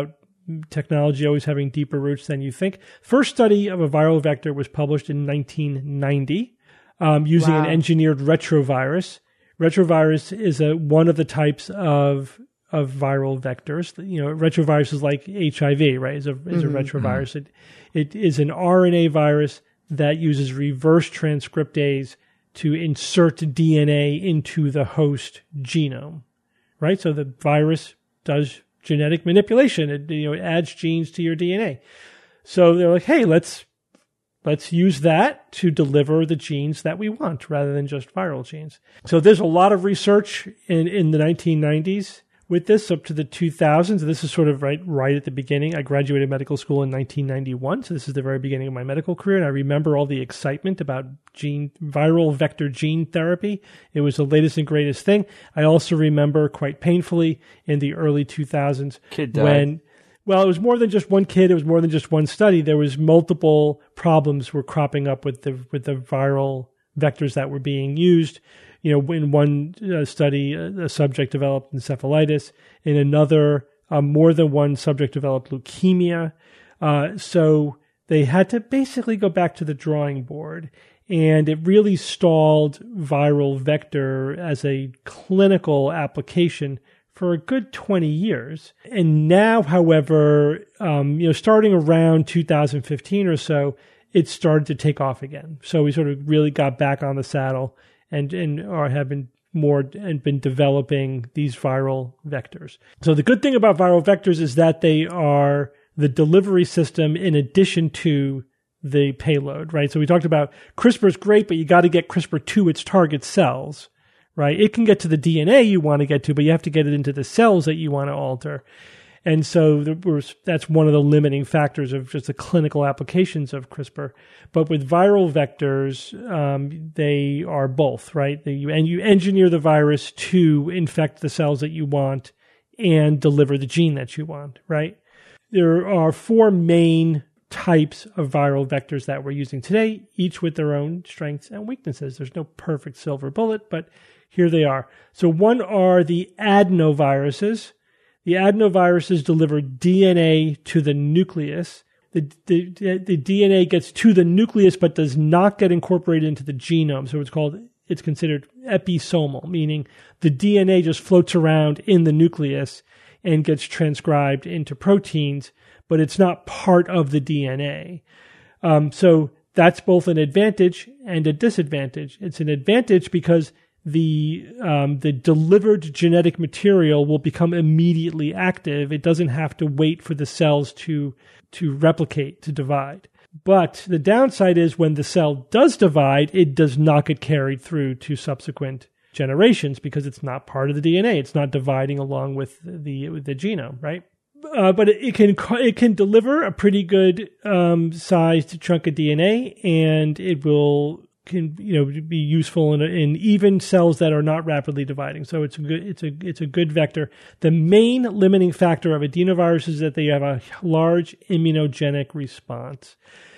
Speaker 2: technology always having deeper roots than you think. First study of a viral vector was published in nineteen ninety um, using wow. an engineered retrovirus. Retrovirus is a, one of the types of of viral vectors. You know, retrovirus is like H I V, right? Is a is mm-hmm. a retrovirus. It it is an R N A virus that uses reverse transcriptase to insert D N A into the host genome, right? So the virus does genetic manipulation. It, you know, it adds genes to your D N A. So they're like, hey, let's let's use that to deliver the genes that we want rather than just viral genes. So there's a lot of research in, in the nineteen nineties with this up to the two thousands. This is sort of right right at the beginning. I graduated medical school in nineteen ninety-one, so this is the very beginning of my medical career, and I remember all the excitement about gene viral vector gene therapy. It was the latest and greatest thing. I also remember quite painfully in the early two thousands
Speaker 6: Kid died.
Speaker 2: when well, it was more than just one kid, it was more than just one study. There was multiple problems were cropping up with the with the viral vectors that were being used. You know, in one uh, study, a, a subject developed encephalitis. In another, uh, more than one subject developed leukemia. Uh, so they had to basically go back to the drawing board. And it really stalled viral vector as a clinical application for a good twenty years. And now, however, um, you know, starting around two thousand fifteen or so, it started to take off again. So we sort of really got back on the saddle and and or have been more and been developing these viral vectors. So the good thing about viral vectors is that they are the delivery system in addition to the payload, right? So we talked about CRISPR is great, but you got to get CRISPR to its target cells, right? It can get to the D N A you want to get to, but you have to get it into the cells that you want to alter. And so there was, that's one of the limiting factors of just the clinical applications of CRISPR. But with viral vectors, um, they are both, right? They, you, and you engineer the virus to infect the cells that you want and deliver the gene that you want, right? There are four main types of viral vectors that we're using today, each with their own strengths and weaknesses. There's no perfect silver bullet, but here they are. So one are the adenoviruses. The adenoviruses deliver D N A to the nucleus. The, the, the D N A gets to the nucleus but does not get incorporated into the genome. So it's called, it's considered episomal, meaning the D N A just floats around in the nucleus and gets transcribed into proteins, but it's not part of the D N A. Um, so that's both an advantage and a disadvantage. It's an advantage because the um, the delivered genetic material will become immediately active. It doesn't have to wait for the cells to to replicate, to divide. But the downside is when the cell does divide, it does not get carried through to subsequent generations because it's not part of the D N A. It's not dividing along with the with the genome, right? Uh, but it, it can it can deliver a pretty good um, sized chunk of D N A, and it will can you know be useful in, in even cells that are not rapidly dividing. So it's a good it's a it's a good vector. The main limiting factor of adenovirus is that they have a large immunogenic response.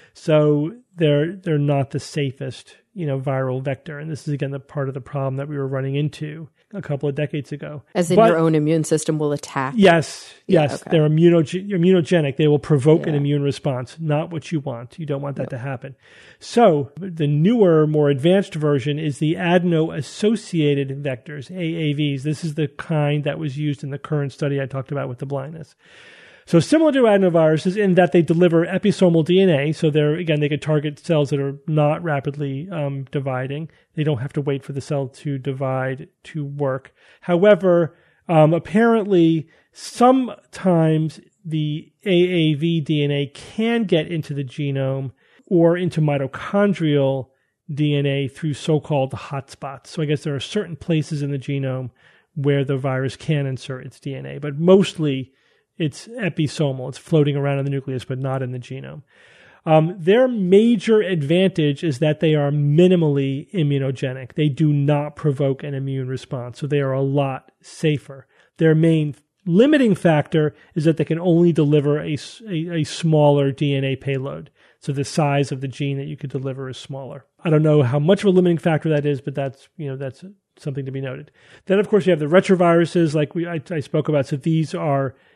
Speaker 2: So they're they're not the safest, you know, viral vector. And this is again the part of the problem that we were running into a couple of decades ago.
Speaker 4: As in
Speaker 2: but,
Speaker 4: your own immune system will attack.
Speaker 2: Yes,
Speaker 4: yeah,
Speaker 2: yes.
Speaker 4: Okay.
Speaker 2: They're immunogen- immunogenic. They will provoke
Speaker 4: yeah.
Speaker 2: an immune response, not what you want. You don't want that yep. to happen. So the newer, more advanced version is the adeno-associated vectors, A A Vs. This is the kind that was used in the current study I talked about with the blindness. So similar to adenoviruses in that they deliver episomal D N A. So they're, again, they can target cells that are not rapidly um, dividing. They don't have to wait for the cell to divide to work. However, um, apparently sometimes the A A V D N A can get into the genome or into mitochondrial D N A through so-called hotspots. So I guess there are certain places in the genome where the virus can insert its D N A, but mostly it's episomal. It's floating around in the nucleus, but not in the genome. Um, their major advantage is that they are minimally immunogenic. They do not provoke an immune response, so they are a lot safer. Their main limiting factor is that they can only deliver a, a, a smaller D N A payload. So the size of the gene that you could deliver is smaller. I don't know how much of a limiting factor that is, but that's, you know, that's something to be noted. Then, of course, you have the retroviruses, like we I, I spoke about. So these are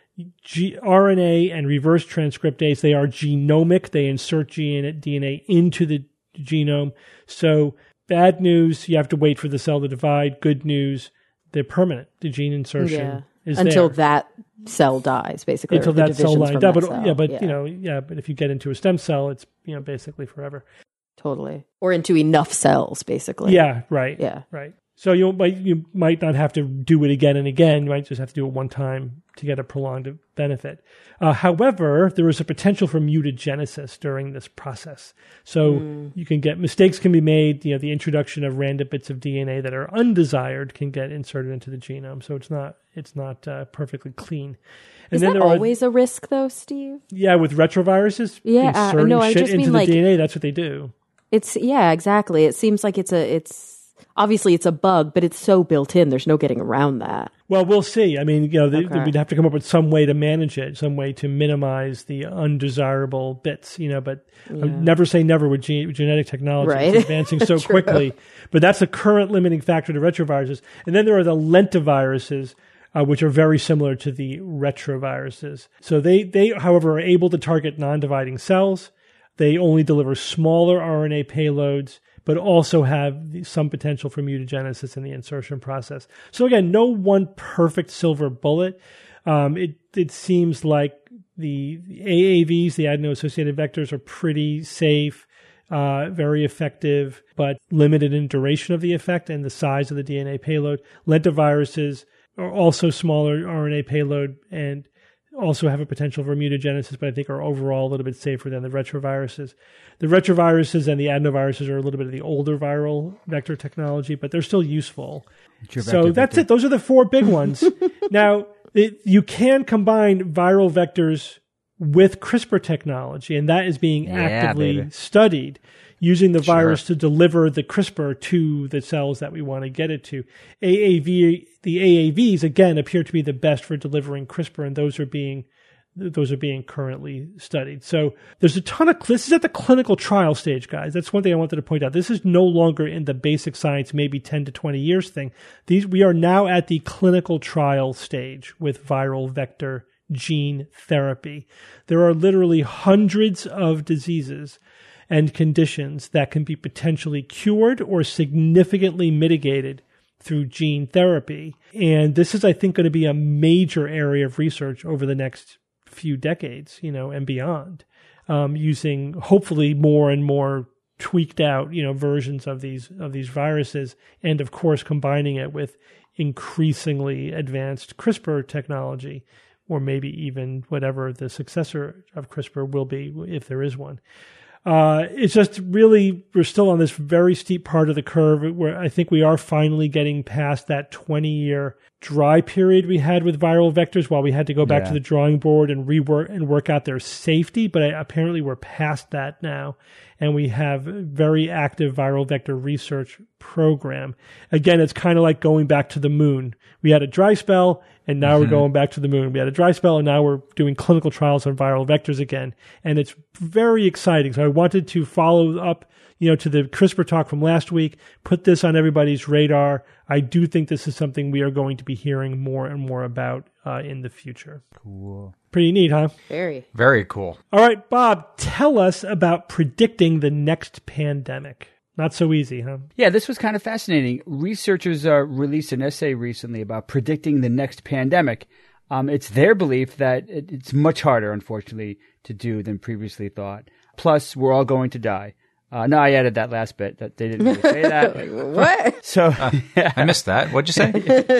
Speaker 2: G- R N A and reverse transcriptase, they are genomic. They insert D N A into the genome. So bad news, you have to wait for the cell to divide. Good news, they're permanent. The gene insertion
Speaker 4: Yeah.
Speaker 2: is
Speaker 4: Until
Speaker 2: there.
Speaker 4: that cell dies, basically.
Speaker 2: Until
Speaker 4: or the
Speaker 2: that cell
Speaker 4: divisions
Speaker 2: line
Speaker 4: from
Speaker 2: dies.
Speaker 4: that
Speaker 2: But
Speaker 4: cell.
Speaker 2: yeah, but
Speaker 4: yeah.
Speaker 2: you know, yeah, but if you get into a stem cell, it's you know basically forever.
Speaker 4: Totally. Or into enough cells, basically.
Speaker 2: Yeah, right.
Speaker 4: Yeah.
Speaker 2: Right. So you might you might not have to do it again and again. You might just have to do it one time to get a prolonged benefit. Uh, however, there is a potential for mutagenesis during this process. So mm. you can get mistakes can be made. You know, the introduction of random bits of D N A that are undesired can get inserted into the genome. So it's not it's not uh, perfectly clean. And
Speaker 4: is
Speaker 2: then
Speaker 4: that
Speaker 2: there
Speaker 4: always
Speaker 2: are,
Speaker 4: a risk, though, Steve?
Speaker 2: Yeah, with retroviruses,
Speaker 4: yeah,
Speaker 2: inserting
Speaker 4: uh, no, I
Speaker 2: shit
Speaker 4: just
Speaker 2: into
Speaker 4: mean
Speaker 2: the
Speaker 4: like,
Speaker 2: D N A. That's what they do.
Speaker 4: It's yeah, exactly. It seems like it's a it's. Obviously, it's a bug, but it's so built in. There's no getting around that.
Speaker 2: Well, we'll see. I mean, you know, they,
Speaker 4: okay.
Speaker 2: we'd have to come up with some way to manage it, some way to minimize the undesirable bits, you know, but yeah. never say never with ge- genetic technology.
Speaker 4: Right.
Speaker 2: It's advancing so quickly. But that's the current limiting factor to retroviruses. And then there are the lentiviruses, uh, which are very similar to the retroviruses. So they, they, however, are able to target non-dividing cells. They only deliver smaller R N A payloads, but also have some potential for mutagenesis in the insertion process. So again, no one perfect silver bullet. Um, it it seems like the, the A A Vs, the adeno-associated vectors, are pretty safe, uh, very effective, but limited in duration of the effect and the size of the D N A payload. Lentiviruses are also smaller R N A payload and also have a potential for mutagenesis, but I think are overall a little bit safer than the retroviruses. The retroviruses and the adenoviruses are a little bit of the older viral vector technology, but they're still useful. So that's vector. it. Those are the four big ones. Now, it, you can combine viral vectors with CRISPR technology, and that is being
Speaker 6: yeah,
Speaker 2: actively
Speaker 6: baby.
Speaker 2: studied, using the
Speaker 5: Sure.
Speaker 2: virus to deliver the CRISPR to the cells that we want to get it to. A A V, the A A Vs, again, appear to be the best for delivering CRISPR, and those are being those are being currently studied. So there's a ton of, this is at the clinical trial stage, guys. That's one thing I wanted to point out. This is no longer in the basic science, maybe ten to twenty years thing. These, we are now at the clinical trial stage with viral vector gene therapy. There are literally hundreds of diseases and conditions that can be potentially cured or significantly mitigated through gene therapy. And this is, I think, going to be a major area of research over the next few decades, you know, and beyond, um, using hopefully more and more tweaked out, you know, versions of these of these viruses, and of course combining it with increasingly advanced CRISPR technology, or maybe even whatever the successor of CRISPR will be, if there is one. Uh, it's just really, we're still on this very steep part of the curve where I think we are finally getting past that twenty year dry period we had with viral vectors while we had to go back
Speaker 6: Yeah.
Speaker 2: to the drawing board and rework and work out their safety. But I, apparently we're past that now. And we have a very active viral vector research program. Again, it's kind of like going back to the moon. We had a dry spell, and now mm-hmm. we're going back to the moon. We had a dry spell, and now we're doing clinical trials on viral vectors again. And it's very exciting. So I wanted to follow up, you know, to the CRISPR talk from last week, put this on everybody's radar. I do think this is something we are going to be hearing more and more about uh, in the future.
Speaker 6: Cool.
Speaker 2: Pretty neat, huh?
Speaker 4: Very.
Speaker 5: Very cool.
Speaker 2: All right, Bob, tell us about predicting the next pandemic. Not so easy, huh?
Speaker 6: Yeah, this was kind of fascinating. Researchers uh, released an essay recently about predicting the next pandemic. Um, it's their belief that it, it's much harder, unfortunately, to do than previously thought. Plus, we're all going to die. Uh, no, I added that last bit. That they didn't really say that.
Speaker 4: What?
Speaker 6: So
Speaker 5: uh,
Speaker 6: yeah.
Speaker 5: I missed that. What'd you say?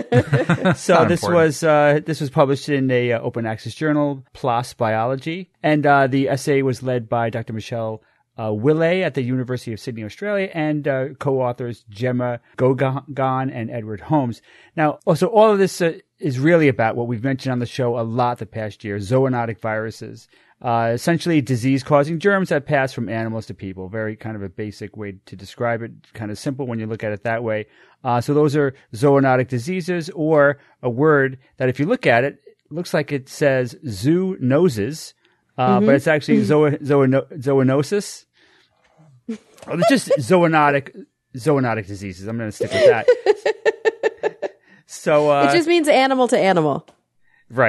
Speaker 6: So this important. was uh, this was published in a uh, open access journal, PLOS Biology, and uh, the essay was led by Doctor Michelle uh, Willey at the University of Sydney, Australia, and uh, co-authors Gemma Gogan and Edward Holmes. Now, also all of this uh, is really about what we've mentioned on the show a lot the past year: zoonotic viruses. Uh, essentially disease-causing germs that pass from animals to people. Very kind of a basic way to describe it. Kind of simple when you look at it that way. Uh, so those are zoonotic diseases, or a word that if you look at it, it looks like it says zoonoses, uh, mm-hmm. but it's actually zo- zoono- zoonosis. Oh, it's just zoonotic, zoonotic diseases. I'm going to stick with that. So uh,
Speaker 4: it just means animal to animal.
Speaker 6: Right.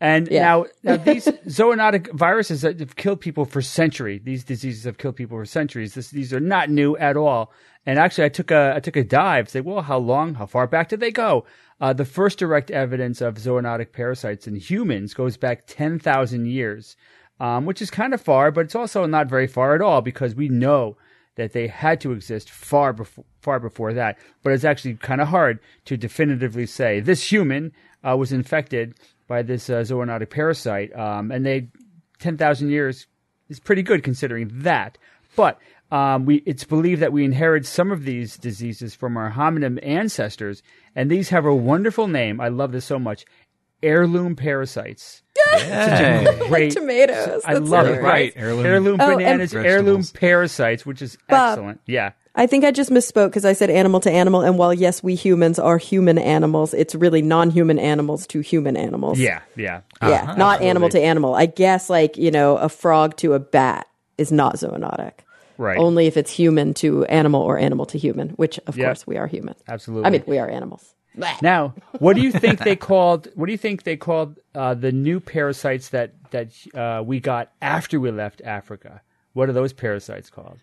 Speaker 6: And
Speaker 4: Yeah.
Speaker 6: now, now these zoonotic viruses that have killed people for centuries. These diseases have killed people for centuries. This, these are not new at all. And actually, I took a I took a dive. Say, well, how long, how far back did they go? Uh, the first direct evidence of zoonotic parasites in humans goes back ten thousand years, um, which is kind of far, but it's also not very far at all because we know that they had to exist far before far before that. But it's actually kind of hard to definitively say this human uh, was infected by this uh, zoonotic parasite, um, and they ten thousand years is pretty good considering that. But um, we it's believed that we inherit some of these diseases from our hominid ancestors, and these have a wonderful name. I love this so much. Heirloom parasites.
Speaker 5: Yeah.
Speaker 6: Such a great
Speaker 4: Tomatoes.
Speaker 6: I
Speaker 4: That's
Speaker 6: love it.
Speaker 4: hilarious.
Speaker 5: Right. Heirloom.
Speaker 6: Heirloom
Speaker 4: Oh, and-
Speaker 6: bananas, heirloom
Speaker 5: Vegetables.
Speaker 6: parasites, which is
Speaker 4: Bob.
Speaker 6: excellent. Yeah.
Speaker 4: I think I just misspoke because I said animal to animal. And while, yes, we humans are human animals, it's really non-human animals to human animals.
Speaker 6: Yeah. Yeah.
Speaker 4: Yeah, not animal to animal. I guess like, you know, a frog to a bat is not zoonotic.
Speaker 6: Right.
Speaker 4: Only if it's human to animal or animal to human, which of
Speaker 6: Yep.
Speaker 4: course we are human.
Speaker 6: Absolutely.
Speaker 4: I mean, we are animals.
Speaker 6: Now, what do you think they called? What do you think they called uh, the new parasites that that uh, we got after we left Africa? What are those parasites called?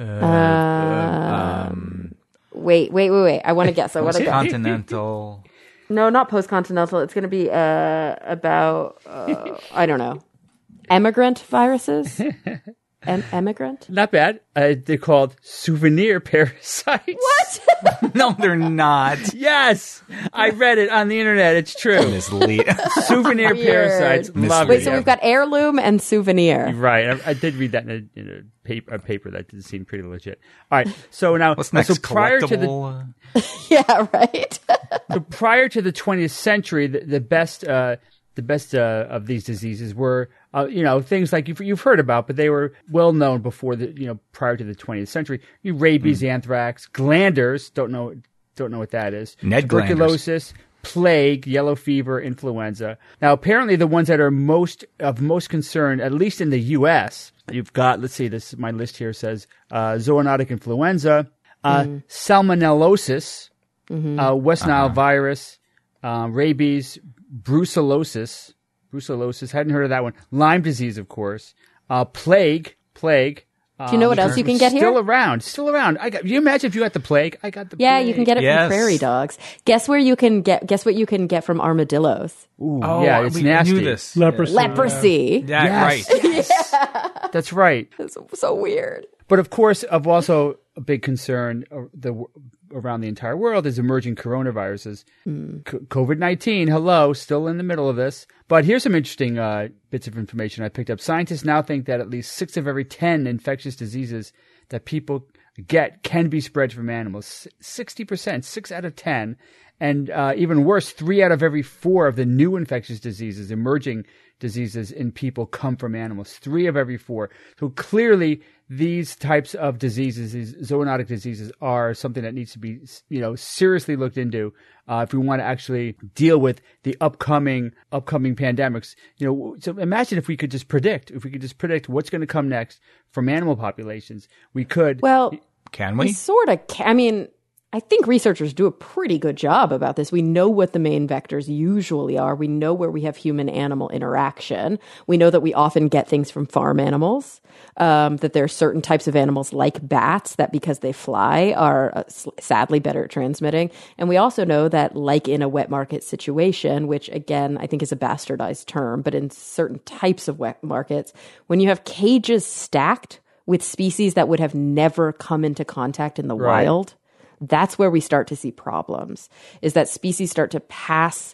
Speaker 4: Wait, wait, wait, wait. I want to guess. I want to guess.
Speaker 5: Continental.
Speaker 4: No, not post-continental. It's going to be uh, about, uh, I don't know, emigrant viruses? Em- emigrant?
Speaker 6: Not bad. Uh, they're called souvenir parasites.
Speaker 4: What?
Speaker 5: No, they're not.
Speaker 6: Yes, I read it on the internet. It's true.
Speaker 5: Mislead.
Speaker 6: Souvenir
Speaker 4: Weird.
Speaker 6: parasites. Love
Speaker 4: Wait,
Speaker 6: it.
Speaker 4: so we've got heirloom and souvenir.
Speaker 6: Right. I, I did read that in a, in a, paper, a paper that did seem pretty legit. All right. So now,
Speaker 5: What's next?
Speaker 6: so prior to the
Speaker 5: Collectible.
Speaker 4: Yeah, right?
Speaker 6: so prior to the twentieth century, the, the best uh, the best uh, of these diseases were uh, you know things like you've, you've heard about, but they were well known before the you know prior to the twentieth century. You rabies, anthrax, glanders. Don't know don't know what that is.
Speaker 5: Ned
Speaker 6: Tuberculosis. Plague, yellow fever, influenza. Now, apparently, the ones that are most of most concern, at least in the U S, you've got. Let's see, this my list here says uh, zoonotic influenza, uh,
Speaker 4: Mm.
Speaker 6: salmonellosis,
Speaker 4: Mm-hmm.
Speaker 6: uh, West Nile virus, uh, rabies, brucellosis, brucellosis. Hadn't heard of that one. Lyme disease, of course. Uh, plague, plague.
Speaker 4: Do you know what else you can get
Speaker 6: Still
Speaker 4: here?
Speaker 6: around, still around. I got. You imagine if you got the plague? I got the.
Speaker 4: Yeah,
Speaker 6: plague.
Speaker 4: you can get it
Speaker 5: Yes.
Speaker 4: from prairie dogs. Guess where you can get? Guess what you can get from armadillos?
Speaker 6: Ooh,
Speaker 5: Oh,
Speaker 6: yeah, it's
Speaker 5: we
Speaker 6: nasty.
Speaker 5: knew this.
Speaker 2: Leprosy.
Speaker 4: Leprosy.
Speaker 5: Yeah,
Speaker 6: Yes.
Speaker 5: right.
Speaker 6: That's right.
Speaker 4: It's so weird.
Speaker 6: But of course, of also a big concern uh, the, around the entire world is emerging coronaviruses. COVID nineteen, hello, still in the middle of this. But here's some interesting uh, bits of information I picked up. Scientists now think that at least six of every ten infectious diseases that people get can be spread from animals. sixty percent, six out of ten. And uh, even worse, three out of every four of the new infectious diseases, emerging diseases in people, come from animals. Three of every four. So clearly, these types of diseases, these zoonotic diseases, are something that needs to be, you know, seriously looked into uh, if we want to actually deal with the upcoming upcoming pandemics. You know, so imagine if we could just predict, if we could just predict what's going to come next from animal populations. We could.
Speaker 4: Well,
Speaker 5: Can
Speaker 4: we
Speaker 5: we?
Speaker 4: sort of. Ca- I mean, I think researchers do a pretty good job about this. We know what the main vectors usually are. We know where we have human-animal interaction. We know that we often get things from farm animals, um, that there are certain types of animals like bats that because they fly are uh, s- sadly better at transmitting. And we also know that like in a wet market situation, which again, I think is a bastardized term, but in certain types of wet markets, when you have cages stacked with species that would have never come into contact in the
Speaker 6: Right.
Speaker 4: wild, that's where we start to see problems, is that species start to pass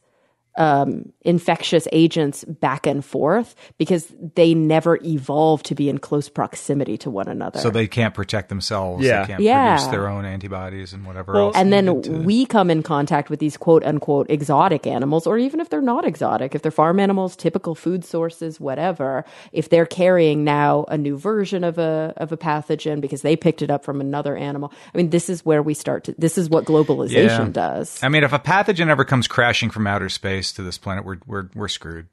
Speaker 4: um, infectious agents back and forth because they never evolved to be in close proximity to one another.
Speaker 5: So they can't protect themselves.
Speaker 6: Yeah.
Speaker 5: They can't
Speaker 4: Yeah.
Speaker 5: produce their own antibodies and whatever
Speaker 6: Well,
Speaker 5: else.
Speaker 4: and then
Speaker 5: needed to-
Speaker 4: we come in contact with these quote unquote exotic animals, or even if they're not exotic, if they're farm animals, typical food sources, whatever, if they're carrying now a new version of a of a pathogen because they picked it up from another animal. I mean, this is where we start to, this is what globalization
Speaker 5: Yeah.
Speaker 4: does.
Speaker 5: I mean, if a pathogen ever comes crashing from outer space to this planet, we're we're we're screwed.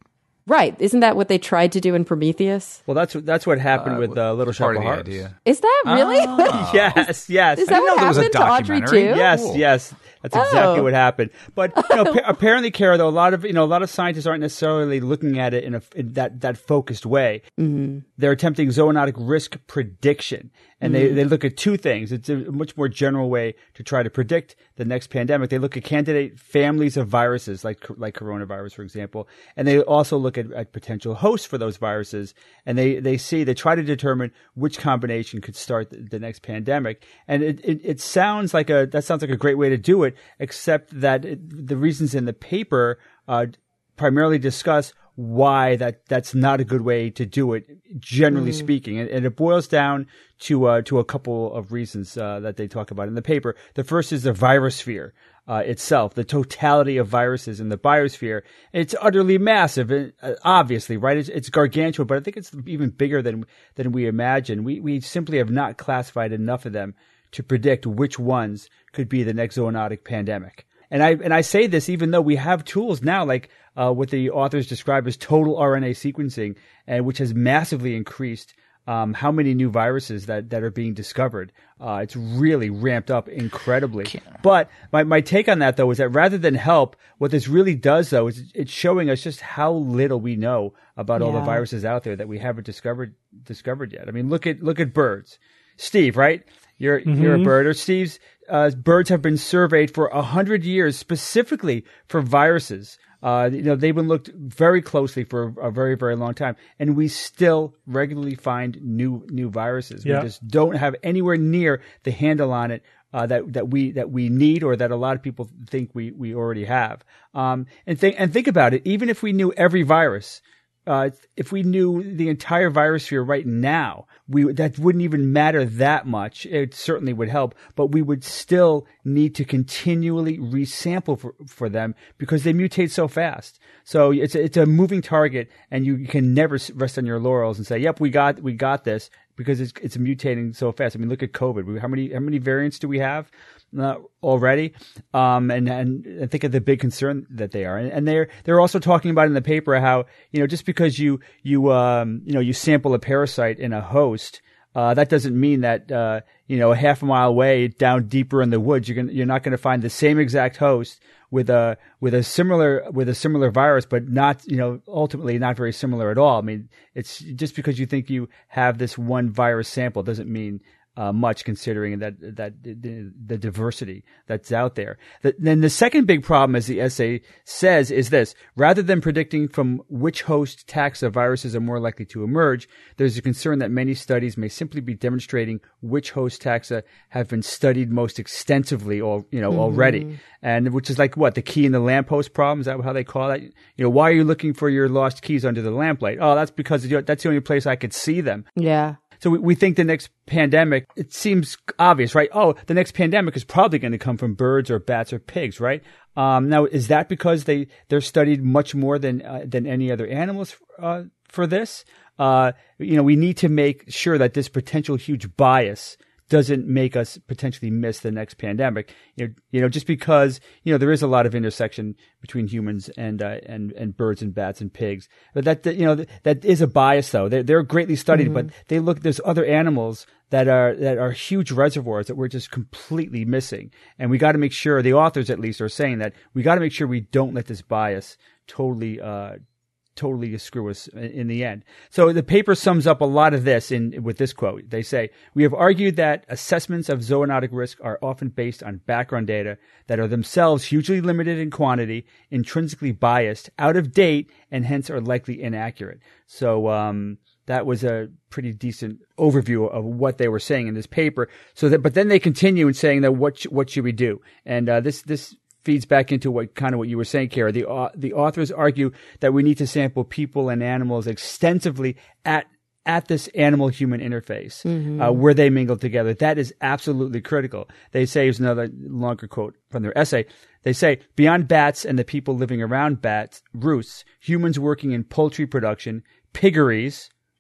Speaker 4: Right. Isn't that what they tried to do in Prometheus?
Speaker 6: Well, that's that's what happened uh, with uh, Little Shop
Speaker 5: part
Speaker 6: of
Speaker 5: of the
Speaker 6: Hearts.
Speaker 5: idea.
Speaker 4: Is that really?
Speaker 5: Oh.
Speaker 6: Yes, yes.
Speaker 4: Is that what happened to Audrey too?
Speaker 6: Yes,
Speaker 5: Cool.
Speaker 6: yes. That's exactly
Speaker 4: Oh.
Speaker 6: what happened. But you know, pa- apparently, Kara, though, a lot of you know, a lot of scientists aren't necessarily looking at it in a in that that focused way. Mm-hmm. They're attempting zoonotic risk prediction, and mm-hmm. they they look at two things. It's a much more general way to try to predict the next pandemic. They look at candidate families of viruses, like like coronavirus, for example, and they also look at, at potential hosts for those viruses, and they they see they try to determine which combination could start the, the next pandemic. And it, it it sounds like a that sounds like a great way to do it. Except that it, the reasons in the paper uh, primarily discuss why that that's not a good way to do it, generally mm. speaking, and, and it boils down to uh, to a couple of reasons uh, that they talk about in the paper. The first is the virusphere uh, itself, the totality of viruses in the biosphere. It's utterly massive, uh, obviously, right? It's, it's gargantuan, but I think it's even bigger than than we imagine. We we simply have not classified enough of them to predict which ones could be the next zoonotic pandemic. And I and I say this even though we have tools now like uh, what the authors describe as total R N A sequencing, and which has massively increased um, how many new viruses that, that are being discovered. Uh, it's really ramped up incredibly. But my, my take on that, though, is that rather than help, what this really does, though, is it's showing us just how little we know about
Speaker 4: yeah.
Speaker 6: all the viruses out there that we haven't discovered discovered yet. I mean, look at look at birds. Steve, right? You're mm-hmm. you're a birder. Steve's uh, birds have been surveyed for a hundred years specifically for viruses. Uh, you know, they've been looked very closely for a very, very long time, and we still regularly find new new viruses.
Speaker 2: Yeah.
Speaker 6: We just don't have anywhere near the handle on it uh, that that we that we need, or that a lot of people think we we already have. Um, and think and think about it. Even if we knew every virus. Uh, if we knew the entire virusphere right now, we that wouldn't even matter that much. It certainly would help, but we would still need to continually resample for, for them because they mutate so fast. So it's a, it's a moving target, and you, you can never rest on your laurels and say, "Yep, we got we got this," because it's it's mutating so fast. I mean, look at COVID. How many how many variants do we have? Uh, already, um, and, and and think of the big concern that they are, and, and they're they're also talking about in the paper how you know just because you you um you know you sample a parasite in a host, uh, that doesn't mean that uh you know a half a mile away down deeper in the woods you're gonna you're not gonna find the same exact host with a with a similar with a similar virus, but not you know ultimately not very similar at all. I mean, it's just because you think you have this one virus sample doesn't mean Uh, much, considering that that the, the diversity that's out there. The, then the second big problem, as the essay says, is this: rather than predicting from which host taxa viruses are more likely to emerge, there's a concern that many studies may simply be demonstrating which host taxa have been studied most extensively, or you know mm-hmm. already, and which is like what the key in the lamppost problem. Is that how they call that? You know, why are you looking for your lost keys under the lamplight? Oh, that's because that's the only place I could see them.
Speaker 4: Yeah.
Speaker 6: So we, we think the next pandemic, it seems obvious, right? Oh, the next pandemic is probably going to come from birds or bats or pigs, right? Um, now, is that because they, they're studied much more than, uh, than any other animals, uh, for this? Uh, you know, we need to make sure that this potential huge bias doesn't make us potentially miss the next pandemic. You know, you know, just because, you know, there is a lot of intersection between humans and, uh, and, and birds and bats and pigs. But that, that you know, that, that is a bias though. They're, they're greatly studied, mm-hmm. but they look, there's other animals that are, that are huge reservoirs that we're just completely missing. And we got to make sure, the authors at least are saying that we got to make sure we don't let this bias totally, uh, totally screw us in the end. So the paper sums up a lot of this in with this quote. They say, "We have argued that assessments of zoonotic risk are often based on background data that are themselves hugely limited in quantity, intrinsically biased, out of date, and hence are likely inaccurate." So um, that was a pretty decent overview of what they were saying in this paper. So that, but then they continue in saying that what sh- what should we do? And uh, this this. feeds back into what kind of what you were saying, Kara. The uh, the authors argue that we need to sample people and animals extensively at at this animal-human interface, mm-hmm. uh, where they mingle together. That is absolutely critical. They say, here's another longer quote from their essay. They say, "Beyond bats and the people living around bats roosts, humans working in poultry production, piggeries,"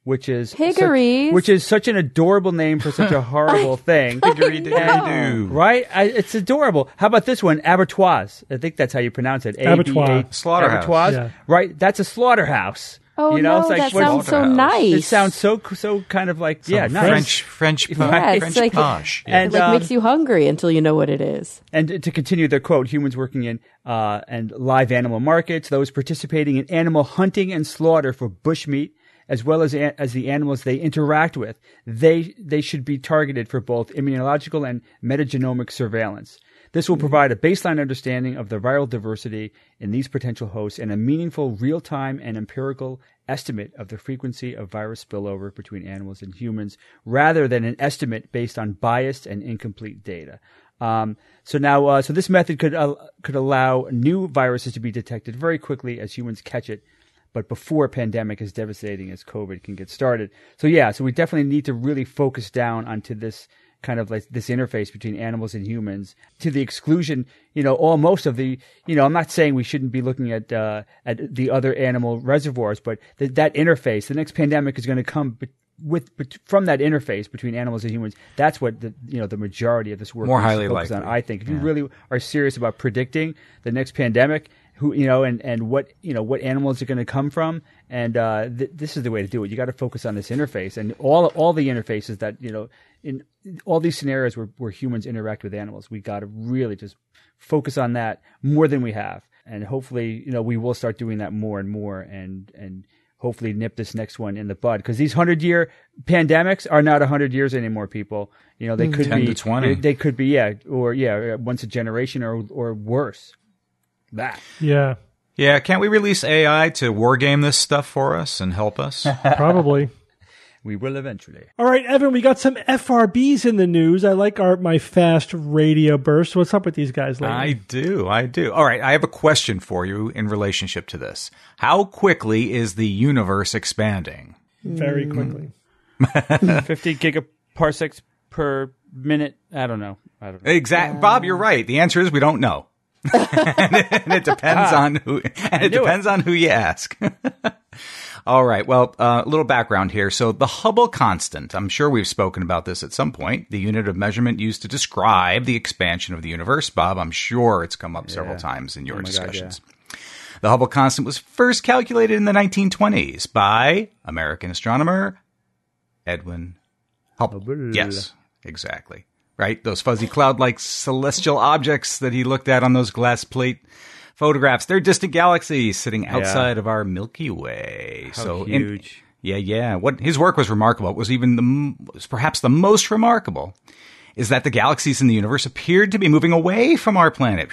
Speaker 6: which is
Speaker 4: Piggeries.
Speaker 6: such, which is such an adorable name for such a horrible thing.
Speaker 5: Piggery-doo-doo.
Speaker 6: Right? I, it's adorable. How about this one? Abattoirs. I think that's how you pronounce it.
Speaker 2: Abattoir.
Speaker 5: Slaughterhouse.
Speaker 6: Abattoirs.
Speaker 2: Yeah.
Speaker 6: Right? That's a slaughterhouse.
Speaker 4: Oh,
Speaker 6: you know,
Speaker 4: no,
Speaker 6: it's like,
Speaker 4: that
Speaker 6: what-
Speaker 4: sounds so
Speaker 5: Slaughterhouse.
Speaker 4: nice.
Speaker 6: It sounds so so kind of like yeah, nice.
Speaker 5: French, French, po-
Speaker 4: Yeah, it's
Speaker 5: French
Speaker 4: like-
Speaker 5: posh.
Speaker 6: And-
Speaker 5: Yeah.
Speaker 4: It like
Speaker 6: um,
Speaker 4: makes you hungry until you know what it is.
Speaker 6: And to continue the quote, humans working in uh, and live animal markets, those participating in animal hunting and slaughter for bushmeat, as well as a- as the animals they interact with, they they should be targeted for both immunological and metagenomic surveillance. This will provide a baseline understanding of the viral diversity in these potential hosts and a meaningful real-time and empirical estimate of the frequency of virus spillover between animals and humans, rather than an estimate based on biased and incomplete data. Um, so now, uh, so this method could uh, could allow new viruses to be detected very quickly as humans catch it, but before a pandemic as devastating as COVID can get started. So yeah, so we definitely need to really focus down onto this kind of like this interface between animals and humans, to the exclusion, you know, almost of the, you know, I'm not saying we shouldn't be looking at uh, at the other animal reservoirs, but th- that interface, the next pandemic is going to come be- with bet- from that interface between animals and humans. That's what the, you know, the majority of this work
Speaker 5: More
Speaker 6: needs to
Speaker 5: highly
Speaker 6: focus on,
Speaker 5: likely.
Speaker 6: I think. If you
Speaker 5: Yeah.
Speaker 6: really are serious about predicting the next pandemic, who, you know, and, and what, you know, what animals are going to come from. And uh, th- this is the way to do it. You got to focus on this interface and all all the interfaces that, you know, in all these scenarios where, where humans interact with animals, we got to really just focus on that more than we have. And hopefully, you know, we will start doing that more and more and, and hopefully nip this next one in the bud. Because these hundred-year pandemics are not one hundred years anymore, people. You know, they could
Speaker 5: ten
Speaker 6: be
Speaker 5: to twenty.
Speaker 6: They, they could be, yeah, or, yeah, once a generation or or worse. That.
Speaker 2: Yeah,
Speaker 5: Yeah, can't we release A I to wargame this stuff for us and help us?
Speaker 2: probably.
Speaker 6: We will eventually.
Speaker 2: All right, Evan, we got some F R Bs in the news. I like our my fast radio burst. What's up with these guys lately?
Speaker 5: I do, I do. All right, I have a question for you in relationship to this. How quickly is the universe expanding?
Speaker 2: Very quickly.
Speaker 6: fifty gigaparsecs per minute. I don't know. I don't know.
Speaker 5: Exactly, Bob. You're right. The answer is we don't know, and, it, and it depends on who. And it
Speaker 6: knew
Speaker 5: depends on who you ask. All right. Well, uh, a little background here. So the Hubble constant, I'm sure we've spoken about this at some point, the unit of measurement used to describe the expansion of the universe. Bob, I'm sure it's come up several times in your
Speaker 6: Oh my God,
Speaker 5: discussions. The Hubble constant was first calculated in the nineteen twenties by American astronomer Edwin Hubble.
Speaker 6: Hubble.
Speaker 5: Yes, exactly. Right? Those fuzzy cloud-like celestial objects that he looked at on those glass plate photographs. They're distant galaxies sitting outside of our Milky Way.
Speaker 6: How
Speaker 5: so in-
Speaker 6: huge.
Speaker 5: yeah, yeah. What his work was remarkable. It was even the m- was perhaps the most remarkable is that the galaxies in the universe appeared to be moving away from our planet.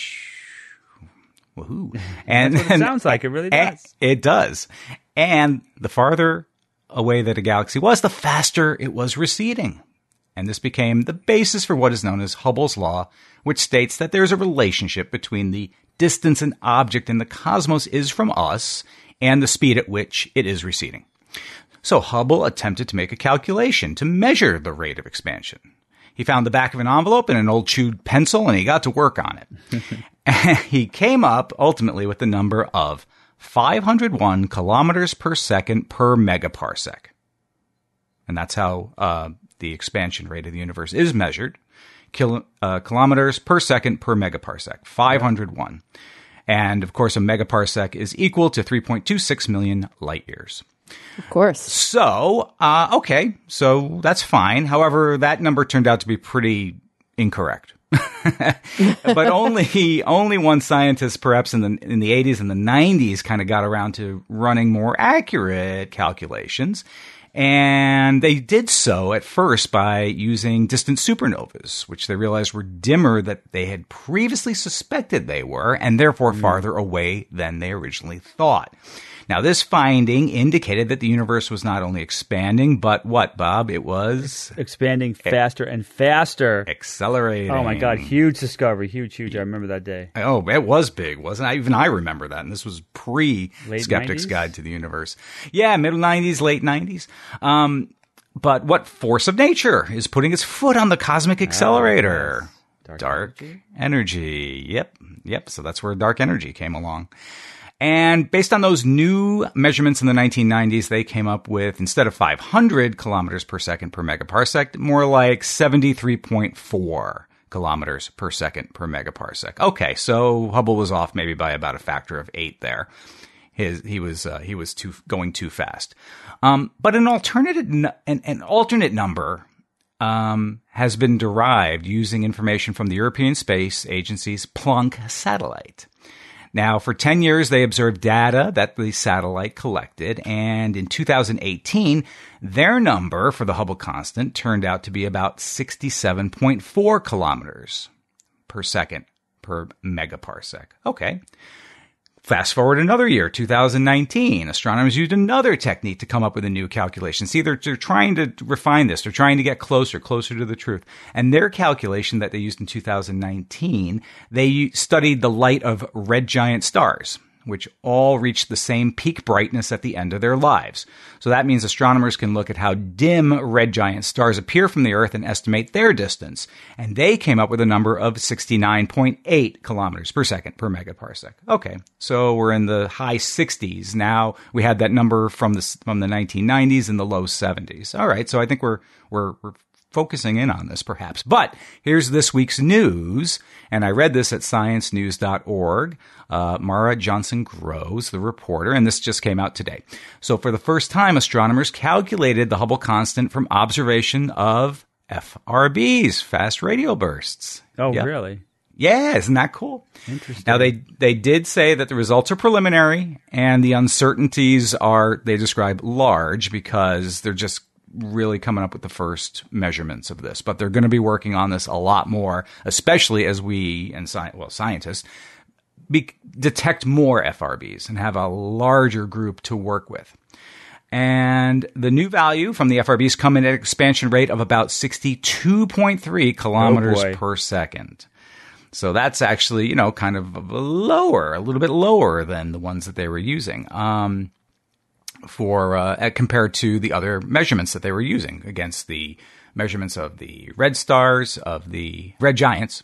Speaker 5: Woohoo! And
Speaker 6: That's what it
Speaker 5: and-
Speaker 6: sounds like. It really
Speaker 5: and-
Speaker 6: does.
Speaker 5: It does. And the farther away that a galaxy was, the faster it was receding. And this became the basis for what is known as Hubble's law, which states that there is a relationship between the distance an object in the cosmos is from us and the speed at which it is receding. So Hubble attempted to make a calculation to measure the rate of expansion. He found the back of an envelope and an old chewed pencil, and he got to work on it. And he came up ultimately with the number of five hundred one kilometers per second per megaparsec. And that's how uh, the expansion rate of the universe is measured. Kilo, uh, kilometers per second per megaparsec, five hundred one. And of course, a megaparsec is equal to three point two six million light years.
Speaker 4: Of course.
Speaker 5: So, uh, okay, so that's fine. However, that number turned out to be pretty incorrect. But only only one scientist, perhaps in the in the eighties and the nineties, kind of got around to running more accurate calculations. And they did so at first by using distant supernovas, which they realized were dimmer than they had previously suspected they were, and therefore farther away than they originally thought. Now, this finding indicated that the universe was not only expanding, but what, Bob? It was
Speaker 6: Expanding faster and faster.
Speaker 5: accelerating.
Speaker 6: Oh my God, huge discovery, huge, huge. I remember that day.
Speaker 5: Oh, it was big, wasn't it? Even I remember that. And this was
Speaker 6: Late
Speaker 5: pre-Skeptic's
Speaker 6: nineties?
Speaker 5: Guide to the Universe. Yeah, middle nineties, late nineties. Um, but what force of nature is putting its foot on the cosmic accelerator?
Speaker 6: Dark
Speaker 5: Dark
Speaker 6: energy?
Speaker 5: energy. Yep. Yep. So that's where dark energy came along. And based on those new measurements in the nineteen nineties, they came up with, instead of five hundred kilometers per second per megaparsec, more like seventy-three point four kilometers per second per megaparsec. Okay, so Hubble was off maybe by about a factor of eight there. His, he was uh, he was too going too fast. Um, but an alternative an, an alternate number um, has been derived using information from the European Space Agency's Planck satellite. Now, for ten years, they observed data that the satellite collected, and in two thousand eighteen, their number for the Hubble constant turned out to be about sixty-seven point four kilometers per second per megaparsec. Okay. Fast forward another year, two thousand nineteen, astronomers used another technique to come up with a new calculation. See, they're, they're trying to refine this. They're trying to get closer, closer to the truth. And their calculation that they used in two thousand nineteen, they studied the light of red giant stars, which all reach the same peak brightness at the end of their lives. So that means astronomers can look at how dim red giant stars appear from the Earth and estimate their distance. And they came up with a number of sixty-nine point eight kilometers per second per megaparsec. Okay, so we're in the high sixties. Now we had that number from the from the nineteen nineties in the low seventies. All right, so I think we're we're we're focusing in on this, perhaps. But here's this week's news, and I read this at science news dot org. Uh, Mara Johnson-Gross, the reporter, and this just came out today. So for the first time, astronomers calculated the Hubble constant from observation of F R Bs, fast radio bursts.
Speaker 6: Oh,
Speaker 5: yep.
Speaker 6: Really?
Speaker 5: Yeah, isn't that cool?
Speaker 6: Interesting.
Speaker 5: Now, they, they did say that the results are preliminary, and the uncertainties are, they describe large, because they're just really coming up with the first measurements of this. But they're going to be working on this a lot more, especially as we, and sci- well, scientists, be, detect more F R Bs and have a larger group to work with. And the new value from the F R Bs come in at an expansion rate of about sixty-two point three kilometers
Speaker 6: oh
Speaker 5: per second. So that's actually, you know, kind of lower, a little bit lower than the ones that they were using. Um, for uh, compared to the other measurements that they were using against the measurements of the red stars, of the red giants,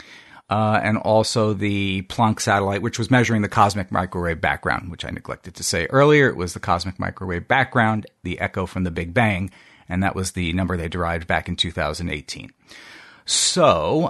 Speaker 5: uh, and also the Planck satellite, which was measuring the cosmic microwave background, which I neglected to say earlier. It was the cosmic microwave background, the echo from the Big Bang, and that was the number they derived back in two thousand eighteen. So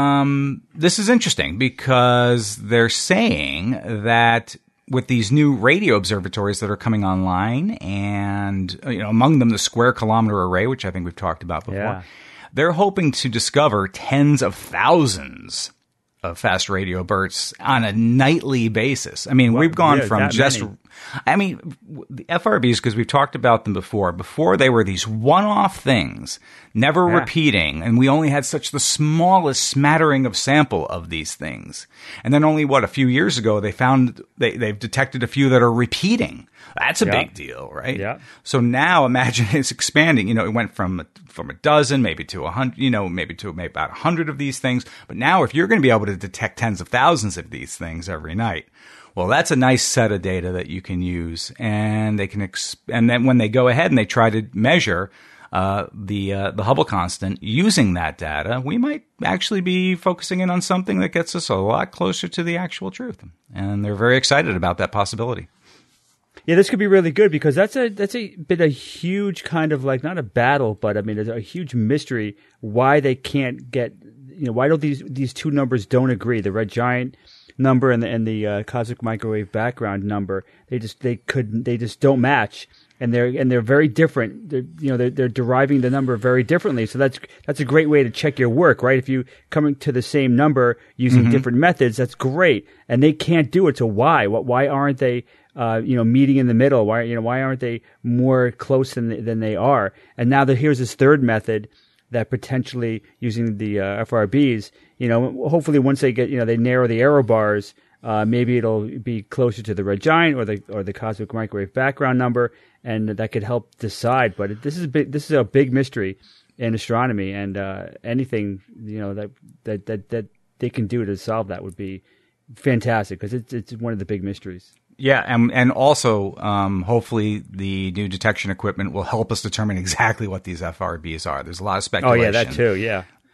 Speaker 5: um, this is interesting because they're saying that with these new radio observatories that are coming online, and you know, among them the Square Kilometer Array, which I think we've talked about before,
Speaker 6: Yeah.
Speaker 5: they're hoping to discover tens of thousands of fast radio bursts on a nightly basis. I mean,
Speaker 6: Wow,
Speaker 5: we've gone
Speaker 6: yeah,
Speaker 5: from
Speaker 6: that
Speaker 5: just,
Speaker 6: many.
Speaker 5: I mean, the F R Bs, because we've talked about them before, before they were these one-off things, never
Speaker 6: Yeah.
Speaker 5: repeating, and we only had such the smallest smattering of sample of these things. And then only, what, a few years ago, they found, they, they've detected a few that are repeating. That's a
Speaker 6: Yeah.
Speaker 5: big deal, right?
Speaker 6: Yeah.
Speaker 5: So now imagine it's expanding. You know, it went from from a dozen, maybe to a hundred, you know, maybe to maybe about a hundred of these things. But now if you're going to be able to detect tens of thousands of these things every night, well, that's a nice set of data that you can use. And they can, ex- and then when they go ahead and they try to measure uh, the uh, the Hubble constant using that data, we might actually be focusing in on something that gets us a lot closer to the actual truth. And they're very excited about that possibility.
Speaker 6: Yeah, this could be really good because that's a that's a been a huge kind of like not a battle, but I mean it's a huge mystery why they can't get, you know, why don't these these two numbers don't agree, the red giant number and the and the uh, cosmic microwave background number. They just they could they just don't match, and they're and they're very different. They're, you know, they're, they're deriving the number very differently. So that's that's a great way to check your work, right? If you come to the same number using
Speaker 5: Mm-hmm.
Speaker 6: different methods, that's great. And they can't do it. So why? What? Why aren't they? Uh, you know, meeting in the middle. Why, you know, why aren't they more close than than they are? And now that here's this third method that potentially using the uh, F R Bs, you know, hopefully once they get, you know, they narrow the error bars, uh, maybe it'll be closer to the red giant or the or the cosmic microwave background number, and that could help decide. But it, this is a big, this is a big mystery in astronomy, and uh, anything, you know, that that that that they can do to solve that would be fantastic because it's it's one of the big mysteries.
Speaker 5: Yeah, and and also, um, hopefully, the new detection equipment will help us determine exactly what these F R Bs are. There's a lot of
Speaker 6: Oh
Speaker 5: speculation.
Speaker 6: yeah, that too. Yeah,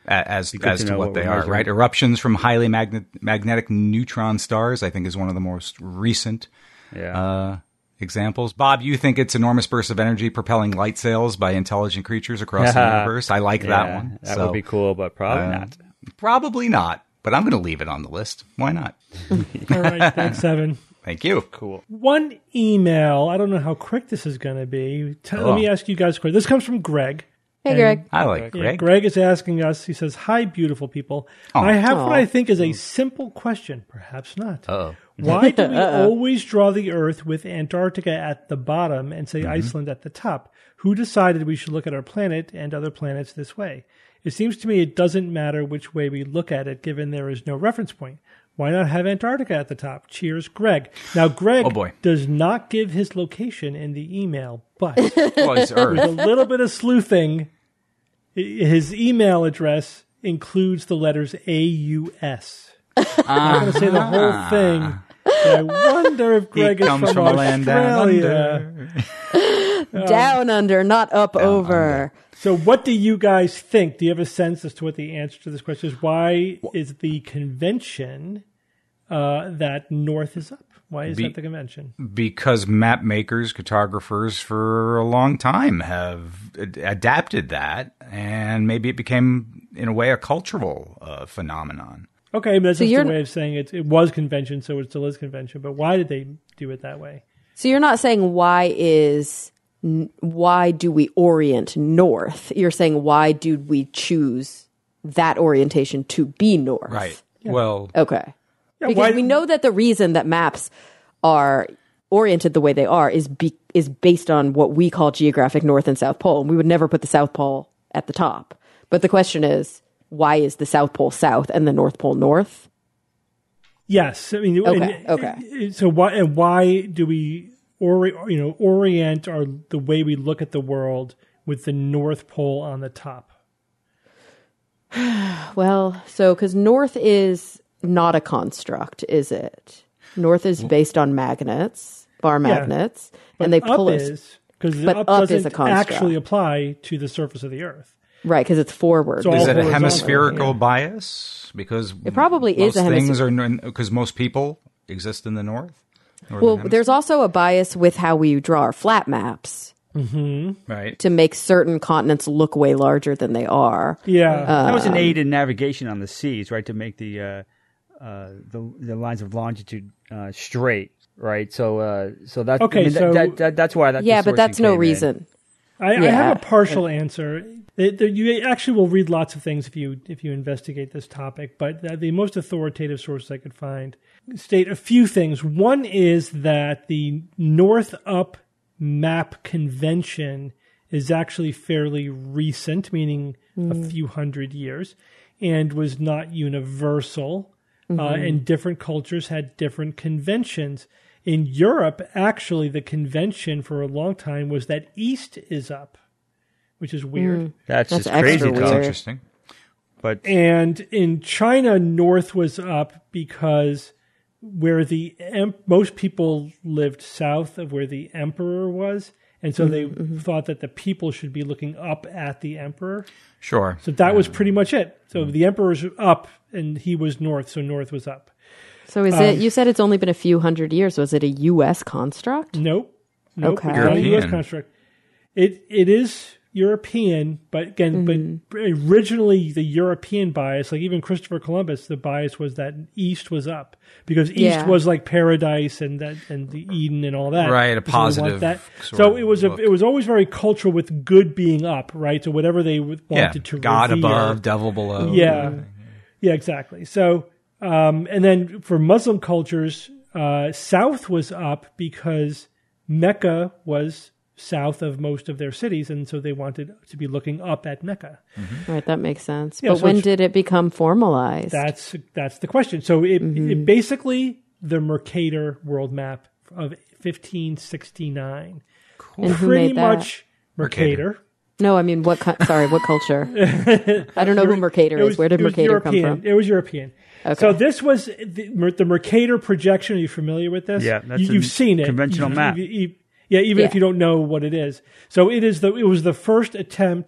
Speaker 5: as
Speaker 6: good
Speaker 5: as
Speaker 6: to
Speaker 5: to,
Speaker 6: know
Speaker 5: what
Speaker 6: what
Speaker 5: they
Speaker 6: we're
Speaker 5: are,
Speaker 6: measuring.
Speaker 5: right? Eruptions from highly magnet, magnetic neutron stars, I think, is one of the most recent
Speaker 6: Yeah.
Speaker 5: uh, examples. Bob, you think it's enormous bursts of energy propelling light sails by intelligent creatures across the universe? I like that
Speaker 6: Yeah,
Speaker 5: one.
Speaker 6: That
Speaker 5: So,
Speaker 6: would be cool, but probably
Speaker 5: uh,
Speaker 6: not.
Speaker 5: Probably not, but I'm going to leave it on the list. Why not?
Speaker 2: All right, thanks, Evan.
Speaker 5: Thank you.
Speaker 6: Cool.
Speaker 2: One email. I don't know how quick this is going to be. T-
Speaker 5: Oh.
Speaker 2: Let me ask you guys a question. This comes from Greg.
Speaker 4: Hey,
Speaker 2: And-
Speaker 4: Greg.
Speaker 5: I like
Speaker 2: Yeah,
Speaker 5: Greg.
Speaker 2: Greg is asking us, he says, "Hi, beautiful people.
Speaker 5: Aw.
Speaker 2: I have what
Speaker 4: Aw.
Speaker 2: I think is a simple question, perhaps not.
Speaker 5: Uh-oh.
Speaker 2: Why do we always draw the Earth with Antarctica at the bottom and say Iceland at the top? Who decided we should look at our planet and other planets this way? It seems to me it doesn't matter which way we look at it, given there is no reference point. Why not have Antarctica at the top? Cheers, Greg." Now, Greg
Speaker 5: Oh, boy.
Speaker 2: does not give his location in the email, but
Speaker 5: Well, it's
Speaker 2: with a
Speaker 5: Earth.
Speaker 2: little bit of sleuthing, his email address includes the letters A U S. I'm not going to say the whole thing, but I wonder if
Speaker 5: He
Speaker 2: Greg is
Speaker 5: comes
Speaker 2: from,
Speaker 5: from a land down
Speaker 2: Australia.
Speaker 5: under.
Speaker 4: Down under, not up over.
Speaker 2: So what do you guys think? Do you have a sense as to what the answer to this question is? Why is the convention uh, that north is up? Why is
Speaker 5: Be-
Speaker 2: that the convention?
Speaker 5: Because map makers, cartographers for a long time have ad- adapted that, and maybe it became, in a way, a cultural uh, phenomenon.
Speaker 2: Okay, but that's
Speaker 4: So
Speaker 2: just
Speaker 4: you're-
Speaker 2: a way of saying it. It was convention, so it still is convention. But why did they do it that way?
Speaker 4: So you're not saying why is n- why do we orient north? You're saying why do we choose that orientation to be north?
Speaker 5: Right. Well,
Speaker 4: Okay.
Speaker 2: Yeah,
Speaker 4: Because
Speaker 2: why-
Speaker 4: we know that the reason that maps are oriented the way they are is be, is based on what we call geographic North and South Pole. And we would never put the South Pole at the top. But the question is, why is the South Pole south and the North Pole north?
Speaker 2: Yes, I mean,
Speaker 4: Okay,
Speaker 2: and-
Speaker 4: okay.
Speaker 2: and So why and why do we, ori- you know, orient our the way we look at the world with the North Pole on the top?
Speaker 4: Well, so because north is not a construct, is it? North is based on magnets, bar magnets, and they pull
Speaker 2: up
Speaker 4: us
Speaker 2: is because
Speaker 4: but
Speaker 2: up
Speaker 4: up is
Speaker 2: doesn't
Speaker 4: a construct.
Speaker 2: actually apply to the surface of the Earth.
Speaker 4: right because it's forward.
Speaker 2: So
Speaker 5: is
Speaker 2: all
Speaker 5: it a
Speaker 2: horizontal,
Speaker 5: hemispherical
Speaker 2: yeah.
Speaker 5: bias? Because
Speaker 4: It probably is
Speaker 5: most
Speaker 4: a hemis-
Speaker 5: things are because most people exist in the north. Northern
Speaker 4: Well,
Speaker 5: hemisphere,
Speaker 4: there's also a bias with how we draw our flat maps
Speaker 5: right.
Speaker 4: to make certain continents look way larger than they are.
Speaker 2: Yeah,
Speaker 6: that was an
Speaker 4: Um,
Speaker 6: aid in navigation on the seas, right? To make the uh, uh, the, the lines of longitude uh, straight, right? So, uh, so that's
Speaker 2: Okay,
Speaker 6: I mean, that-
Speaker 2: so-
Speaker 6: that, that, that's why that.
Speaker 4: Yeah, but
Speaker 6: distortion
Speaker 4: that's no
Speaker 6: came in.
Speaker 4: reason.
Speaker 2: I, I
Speaker 4: Yeah.
Speaker 2: have a partial answer. It- there- you actually will read lots of things if you if you investigate this topic, but the, the most authoritative sources I could find state a few things. One is that the North Up map convention is actually fairly recent, meaning a few hundred years, and was not universal. Uh, and different cultures had different conventions. In Europe, actually, the convention for a long time was that East is up, which is weird.
Speaker 6: That's,
Speaker 4: That's
Speaker 6: just crazy.
Speaker 4: extra
Speaker 5: That's
Speaker 6: talk.
Speaker 4: weird.
Speaker 5: interesting.
Speaker 6: But
Speaker 2: And in China, North was up because where the em- most people lived south of where the emperor was, and so they thought that the people should be looking up at the emperor.
Speaker 5: Sure.
Speaker 2: So that was pretty much it. So the emperor's up, and he was north, so north was up.
Speaker 4: So is it? You said it's only been a few hundred years. Was it a U S construct?
Speaker 2: Nope. Nope.
Speaker 4: Okay.
Speaker 2: It's not a U S
Speaker 5: European.
Speaker 2: construct. It it is European, but again, but originally the European bias, like even Christopher Columbus, the bias was that East was up because East
Speaker 4: Yeah.
Speaker 2: was like paradise and that and the Eden and all that.
Speaker 5: Right, a
Speaker 2: So we want
Speaker 5: positive
Speaker 2: that.
Speaker 5: sort
Speaker 2: So
Speaker 5: of
Speaker 2: it was a,
Speaker 5: look.
Speaker 2: it was always very cultural with good being up, right? So whatever they would-
Speaker 5: Yeah.
Speaker 2: wanted to
Speaker 5: God
Speaker 2: revere.
Speaker 5: above, devil below.
Speaker 2: Yeah, yeah, exactly. So, um, and then for Muslim cultures, uh, south was up because Mecca was south of most of their cities, and so they wanted to be looking up at Mecca.
Speaker 4: Right, that makes sense.
Speaker 2: Yeah,
Speaker 4: but
Speaker 2: so
Speaker 4: when
Speaker 2: it's-
Speaker 4: did it become formalized?
Speaker 2: That's that's the question. So it,
Speaker 4: Mm-hmm.
Speaker 2: it basically the Mercator world map of fifteen sixty-nine.
Speaker 4: and who
Speaker 2: Pretty
Speaker 4: made that?
Speaker 2: much Mercator.
Speaker 4: No, I mean what? Co- sorry, what culture? I don't know who Mercator
Speaker 2: It
Speaker 4: is.
Speaker 2: was-
Speaker 4: Where did
Speaker 2: it was
Speaker 4: Mercator come
Speaker 2: European.
Speaker 4: from?
Speaker 2: It was European. So this was the, Mer- the Mercator projection. Are you familiar with this?
Speaker 6: Yeah, that's
Speaker 2: you,
Speaker 6: a
Speaker 2: you've seen it.
Speaker 6: conventional
Speaker 2: You-
Speaker 6: map.
Speaker 2: you- you- yeah, even
Speaker 4: Yeah.
Speaker 2: if you don't know what it is. So it is the it was the first attempt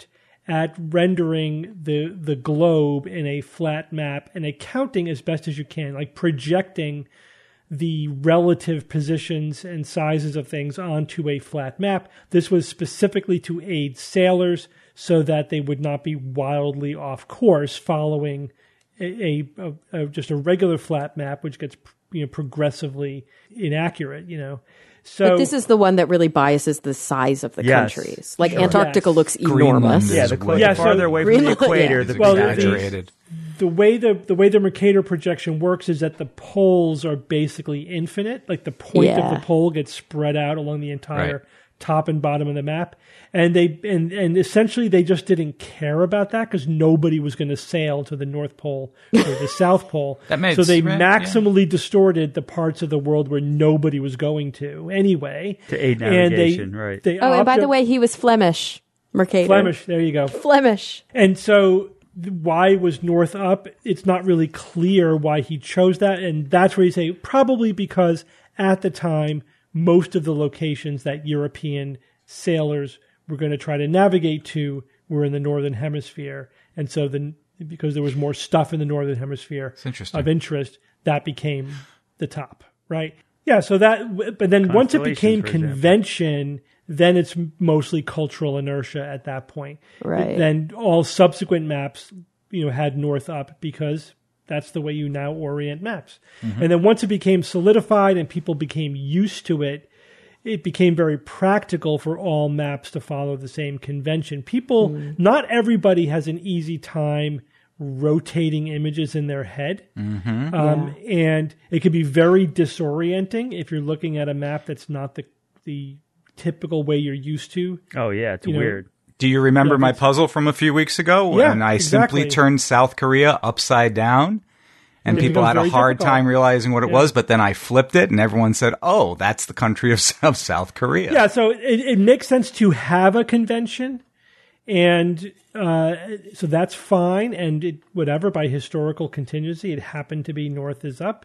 Speaker 2: at rendering the the globe in a flat map and accounting as best as you can, like projecting the relative positions and sizes of things onto a flat map. This was specifically to aid sailors so that they would not be wildly off course following a, a, a just a regular flat map, which gets, you know, progressively inaccurate, you know. So
Speaker 4: but this is the one that really biases the size of the
Speaker 6: Yes.
Speaker 4: countries. Like
Speaker 2: Sure.
Speaker 4: Antarctica
Speaker 2: Yes.
Speaker 4: looks
Speaker 5: Greenland
Speaker 4: enormous.
Speaker 5: is
Speaker 6: Yeah, the,
Speaker 5: way-
Speaker 6: yeah,
Speaker 2: so
Speaker 6: farther away from
Speaker 4: Greenland-
Speaker 6: the equator,
Speaker 4: yeah.
Speaker 6: the
Speaker 2: Well,
Speaker 6: bigger.
Speaker 2: the-
Speaker 5: Exaggerated.
Speaker 2: the way the the way the Mercator projection works is that the poles are basically infinite. Like the point
Speaker 4: Yeah.
Speaker 2: of the pole gets spread out along the entire
Speaker 5: Right.
Speaker 2: top and bottom of the map, and they and and essentially they just didn't care about that because nobody was going to sail to the North Pole or the South Pole.
Speaker 5: That makes
Speaker 2: so they
Speaker 5: right, yeah.
Speaker 2: maximally distorted the parts of the world where nobody was going to anyway.
Speaker 6: To aid
Speaker 2: And
Speaker 6: navigation,
Speaker 2: they,
Speaker 6: right.
Speaker 2: They
Speaker 4: Oh, and by
Speaker 2: opt-
Speaker 4: the way, he was Flemish. Mercator.
Speaker 2: Flemish. There you go.
Speaker 4: Flemish.
Speaker 2: And so th- why was North up? It's not really clear why he chose that. And that's where you say probably because at the time, most of the locations that European sailors were going to try to navigate to were in the Northern Hemisphere. And so then because there was more stuff in the Northern Hemisphere
Speaker 5: interesting.
Speaker 2: of interest, that became the top, right? Yeah. So that, but then once it became
Speaker 6: Constellations, for example.
Speaker 2: convention, then it's mostly cultural inertia at that point.
Speaker 4: Right.
Speaker 2: Then all subsequent maps, you know, had north up because that's the way you now orient maps.
Speaker 5: Mm-hmm.
Speaker 2: And then once it became solidified and people became used to it, it became very practical for all maps to follow the same convention. People,
Speaker 4: Mm.
Speaker 2: not everybody has an easy time rotating images in their head.
Speaker 5: Mm-hmm.
Speaker 2: Um, And it can be very disorienting if you're looking at a map that's not the the typical way you're used to.
Speaker 6: Oh yeah, it's
Speaker 2: You know,
Speaker 6: weird.
Speaker 5: Do you remember
Speaker 2: Yeah,
Speaker 5: my
Speaker 2: it's-
Speaker 5: puzzle from a few weeks ago?
Speaker 2: Yeah,
Speaker 5: when I
Speaker 2: exactly.
Speaker 5: simply turned South Korea upside down, and
Speaker 2: It
Speaker 5: people
Speaker 2: becomes
Speaker 5: had a
Speaker 2: very
Speaker 5: hard
Speaker 2: difficult.
Speaker 5: time realizing what it
Speaker 2: Yeah.
Speaker 5: was. But then I flipped it, and everyone said, "Oh, that's the country of, of South Korea."
Speaker 2: Yeah, so it, it makes sense to have a convention, and uh, so that's fine. And it, whatever, by historical contingency, it happened to be North is up.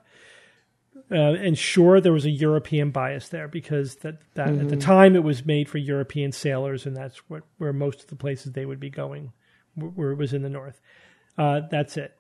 Speaker 2: Uh, and sure, there was a European bias there because that, that at the time it was made for European sailors, and that's what where most of the places they would be going, where, where it was in the north. Uh, that's it.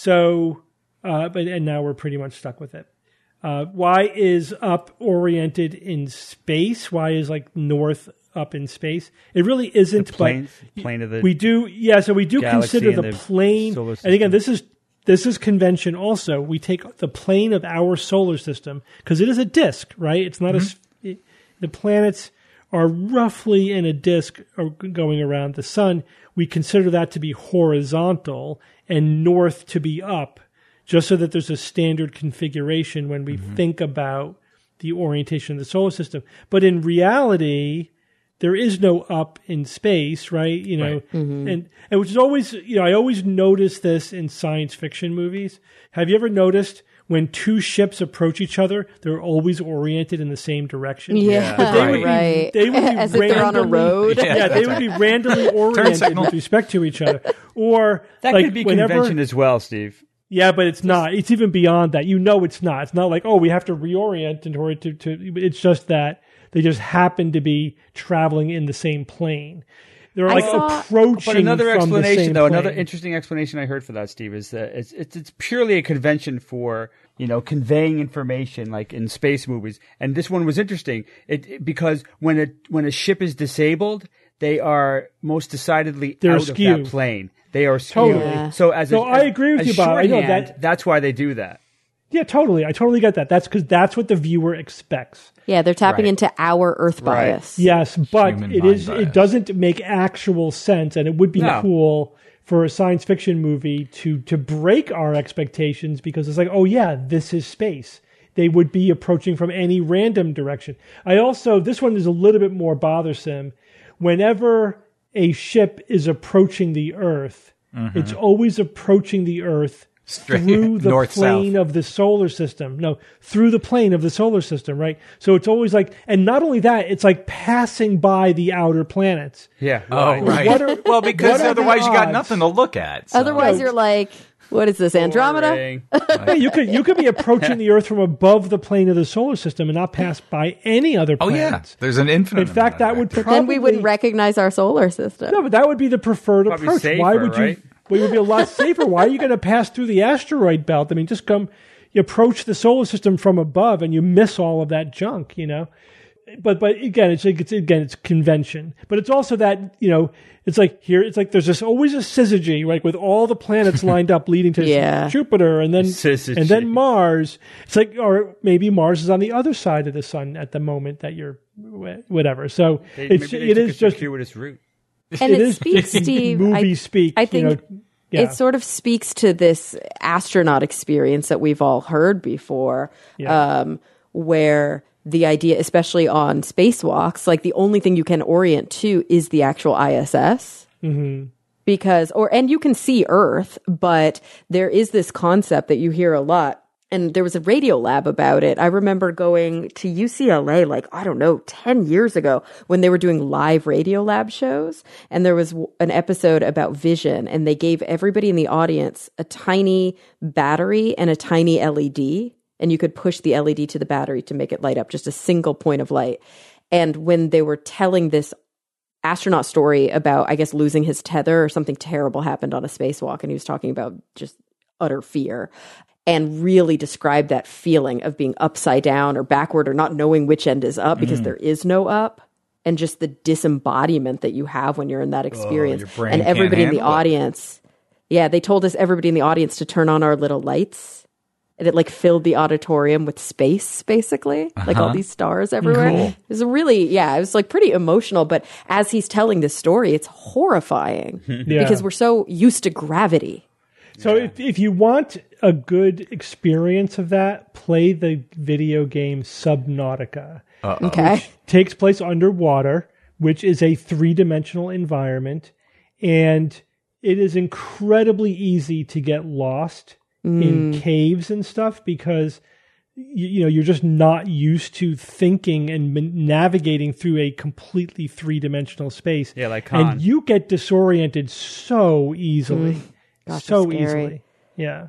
Speaker 2: So, uh, but and now we're pretty much stuck with it. Uh, why is up oriented in space? Why is like north up in space? It really isn't.
Speaker 6: The plane,
Speaker 2: but
Speaker 6: plane of the
Speaker 2: we do, yeah. So we do
Speaker 6: galaxy
Speaker 2: consider
Speaker 6: and
Speaker 2: the
Speaker 6: the
Speaker 2: plane,
Speaker 6: solar
Speaker 2: and again,
Speaker 6: system.
Speaker 2: this is this is convention. Also, we take the plane of our solar system because it is a disk, right? It's not a. s- It, the planets are roughly in a disk or going around the sun. We consider that to be horizontal and north to be up, just so that there's a standard configuration when we think about the orientation of the solar system. But in reality, there is no up in space, right? You know, and, and which is always, you know, I always notice this in science fiction movies. Have you ever noticed when two ships approach each other, they're always oriented in the same direction?
Speaker 4: Yeah,
Speaker 2: But they would be-
Speaker 4: right.
Speaker 2: they would be
Speaker 4: As if they're on a
Speaker 2: randomly-
Speaker 4: road.
Speaker 2: Yeah, they would be randomly oriented
Speaker 5: signal.
Speaker 2: with respect to each other. Or
Speaker 6: that
Speaker 2: like
Speaker 6: could be
Speaker 2: whenever,
Speaker 6: convention as well, Steve.
Speaker 2: yeah, but it's not. It's even beyond that. You know, it's not. It's not like, oh, we have to reorient in order to, to. It's just that they just happen to be traveling in the same plane. They're
Speaker 4: I
Speaker 2: like
Speaker 4: saw-
Speaker 2: approaching
Speaker 6: But another
Speaker 2: from the
Speaker 6: explanation,
Speaker 2: same
Speaker 6: though,
Speaker 2: plane.
Speaker 6: another interesting explanation I heard for that, Steve, is that it's, it's it's purely a convention for, you know, conveying information, like in space movies. And this one was interesting, it, it- because when a when a ship is disabled, they are most decidedly
Speaker 2: They're
Speaker 6: out
Speaker 2: askew.
Speaker 6: of that plane. They are skewed.
Speaker 2: Totally.
Speaker 4: Yeah.
Speaker 6: So as
Speaker 2: So
Speaker 6: a,
Speaker 2: I
Speaker 6: as-
Speaker 2: agree with
Speaker 6: as
Speaker 2: you, Bob. I know
Speaker 6: shorthand,
Speaker 2: that-
Speaker 6: that's why they do that.
Speaker 2: Yeah, totally. I totally get that. That's because that's what the viewer expects.
Speaker 4: Yeah, they're tapping
Speaker 5: Right.
Speaker 4: into our Earth
Speaker 6: Right.
Speaker 4: bias.
Speaker 2: Yes, but
Speaker 5: Human
Speaker 2: it
Speaker 5: mind
Speaker 2: is.
Speaker 5: bias.
Speaker 2: It doesn't make actual sense, and it would be
Speaker 6: No.
Speaker 2: cool for a science fiction movie to to break our expectations because it's like, oh yeah, this is space. They would be approaching from any random direction. I also this one is a little bit more bothersome. Whenever a ship is approaching the Earth, it's always approaching the Earth
Speaker 5: Straight
Speaker 2: through the
Speaker 5: north,
Speaker 2: plane
Speaker 5: south.
Speaker 2: of the solar system. No, through the plane of the solar system, right? So it's always like, and not only that, it's like passing by the outer planets.
Speaker 6: Yeah.
Speaker 5: Oh, right.
Speaker 2: What are-
Speaker 5: well, because
Speaker 2: what are the
Speaker 5: otherwise you got
Speaker 2: odds?
Speaker 5: nothing to look at. so-
Speaker 4: Otherwise, you're like, What is this, Andromeda?
Speaker 6: Boring.
Speaker 2: Yeah, you could you could be approaching the Earth from above the plane of the solar system and not pass by any other
Speaker 5: Oh
Speaker 2: planets.
Speaker 5: yeah, there's an infinite.
Speaker 2: In fact, that would
Speaker 4: But
Speaker 2: probably
Speaker 4: then we wouldn't recognize our solar system.
Speaker 2: no, but that would be the preferred
Speaker 6: Probably
Speaker 2: approach.
Speaker 6: safer,
Speaker 2: Why would you?
Speaker 6: right?
Speaker 2: Well, it would be a lot safer. Why are you going to pass through the asteroid belt? I mean, just come. You approach the solar system from above, and you miss all of that junk. You know. But but again, it's like it's again it's convention. But it's also that you know it's like here it's like there's this always a syzygy, right, with all the planets lined up leading to
Speaker 4: Yeah.
Speaker 2: Jupiter and then
Speaker 6: Syzygy.
Speaker 2: and then Mars. It's like or maybe Mars is on the other side of the sun at the moment that you're whatever. So
Speaker 6: They-
Speaker 2: it's
Speaker 6: maybe they
Speaker 2: it
Speaker 6: took
Speaker 2: is
Speaker 6: a
Speaker 2: just
Speaker 6: circuitous route.
Speaker 4: And
Speaker 2: it
Speaker 4: it,
Speaker 2: is
Speaker 4: speaks, Steve.
Speaker 2: movie
Speaker 4: I,
Speaker 2: speak.
Speaker 4: I think
Speaker 2: you know, yeah.
Speaker 4: it sort of speaks to this astronaut experience that we've all heard before,
Speaker 2: Yeah.
Speaker 4: um, where the idea, especially on spacewalks, like the only thing you can orient to is the actual I S S.
Speaker 2: Mm-hmm.
Speaker 4: Because, or, and you can see Earth, but there is this concept that you hear a lot. And there was a radio lab about it. I remember going to U C L A, like, I don't know, ten years ago when they were doing live radio lab shows. And there was w- an episode about vision, and they gave everybody in the audience a tiny battery and a tiny L E D. And you could push the L E D to the battery to make it light up, just a single point of light. And when they were telling this astronaut story about, I guess, losing his tether or something terrible happened on a spacewalk, and he was talking about just utter fear and really described that feeling of being upside down or backward or not knowing which end is up because
Speaker 5: Mm.
Speaker 4: there is no up, and just the disembodiment that you have when you're in that experience.
Speaker 5: your brain
Speaker 4: And
Speaker 5: can't
Speaker 4: everybody in the
Speaker 5: handle it.
Speaker 4: audience, yeah, they told us, everybody in the audience, to turn on our little lights. And it like filled the auditorium with space, basically, like all these stars everywhere.
Speaker 5: Cool.
Speaker 4: It was a really, yeah, it was like pretty emotional. But as he's telling this story, it's horrifying
Speaker 2: Yeah.
Speaker 4: because we're so used to gravity.
Speaker 2: So if, if you want a good experience of that, play the video game Subnautica.
Speaker 4: Okay.
Speaker 2: Takes place underwater, which is a three-dimensional environment, and it is incredibly easy to get lost in caves and stuff because you, you know you're just not used to thinking and man- navigating through a completely three-dimensional space.
Speaker 6: Yeah, like Khan.
Speaker 2: and you get disoriented so easily.
Speaker 4: Gosh,
Speaker 2: so
Speaker 4: that's scary.
Speaker 2: easily. Yeah.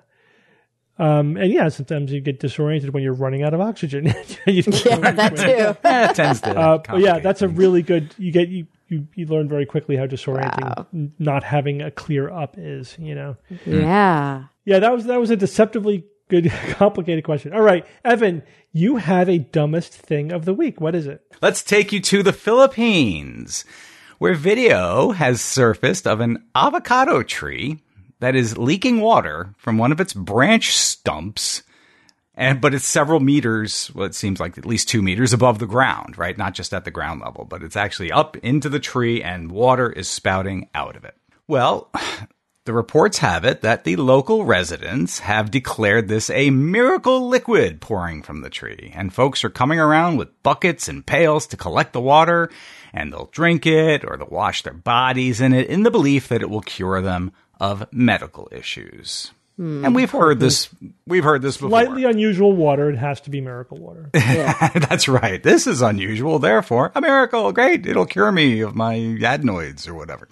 Speaker 2: Um, and yeah, sometimes you get disoriented when you're running out of oxygen. You-
Speaker 4: Yeah, that too.
Speaker 5: Eh, it tends to.
Speaker 2: Uh, but yeah,
Speaker 5: complicate
Speaker 2: that's a
Speaker 5: things.
Speaker 2: really good. You get you you, you learn very quickly how disorienting n- not having a clear up is. You know.
Speaker 4: Yeah.
Speaker 2: Yeah, that was that was a deceptively good, complicated question. All right, Evan, you have a dumbest thing of the week. What is it?
Speaker 5: Let's take you to the Philippines, where video has surfaced of an avocado tree that is leaking water from one of its branch stumps, and but it's several meters, well, it seems like at least two meters above the ground, right? Not just at the ground level, but it's actually up into the tree and water is spouting out of it. Well, the reports have it that the local residents have declared this a miracle liquid pouring from the tree, and folks are coming around with buckets and pails to collect the water, and they'll drink it or they'll wash their bodies in it in the belief that it will cure them of medical issues. And we've heard this, we've heard this before.
Speaker 2: Slightly unusual water. It has to be miracle water.
Speaker 5: That's right. This is unusual. Therefore, a miracle. Great. It'll cure me of my adenoids or whatever.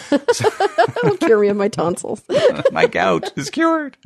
Speaker 4: It'll cure me of my tonsils.
Speaker 5: My gout is cured.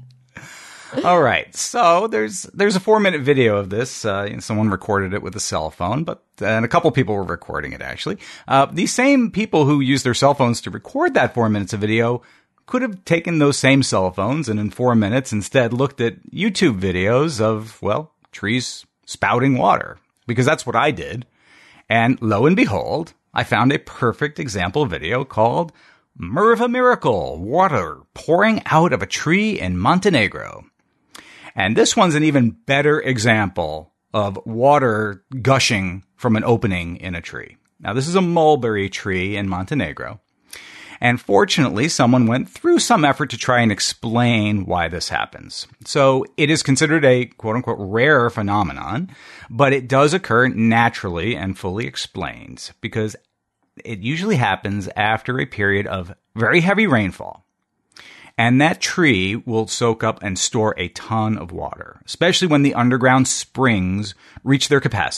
Speaker 5: All right. So there's there's a four minute video of this. Uh, someone recorded it with a cell phone, but and a couple people were recording it actually. Uh, these same people who used their cell phones to record that four minutes of video could have taken those same cell phones and in four minutes instead looked at YouTube videos of, well, trees spouting water, because that's what I did. And lo and behold, I found a perfect example video called Merva Miracle, water pouring out of a tree in Montenegro. And this one's an even better example of water gushing from an opening in a tree. Now, this is a mulberry tree in Montenegro. And fortunately, someone went through some effort to try and explain why this happens. So it is considered a quote-unquote rare phenomenon, but it does occur naturally and fully explained because it usually happens after a period of very heavy rainfall. And that tree will soak up and store a ton of water, especially when the underground springs reach their capacity.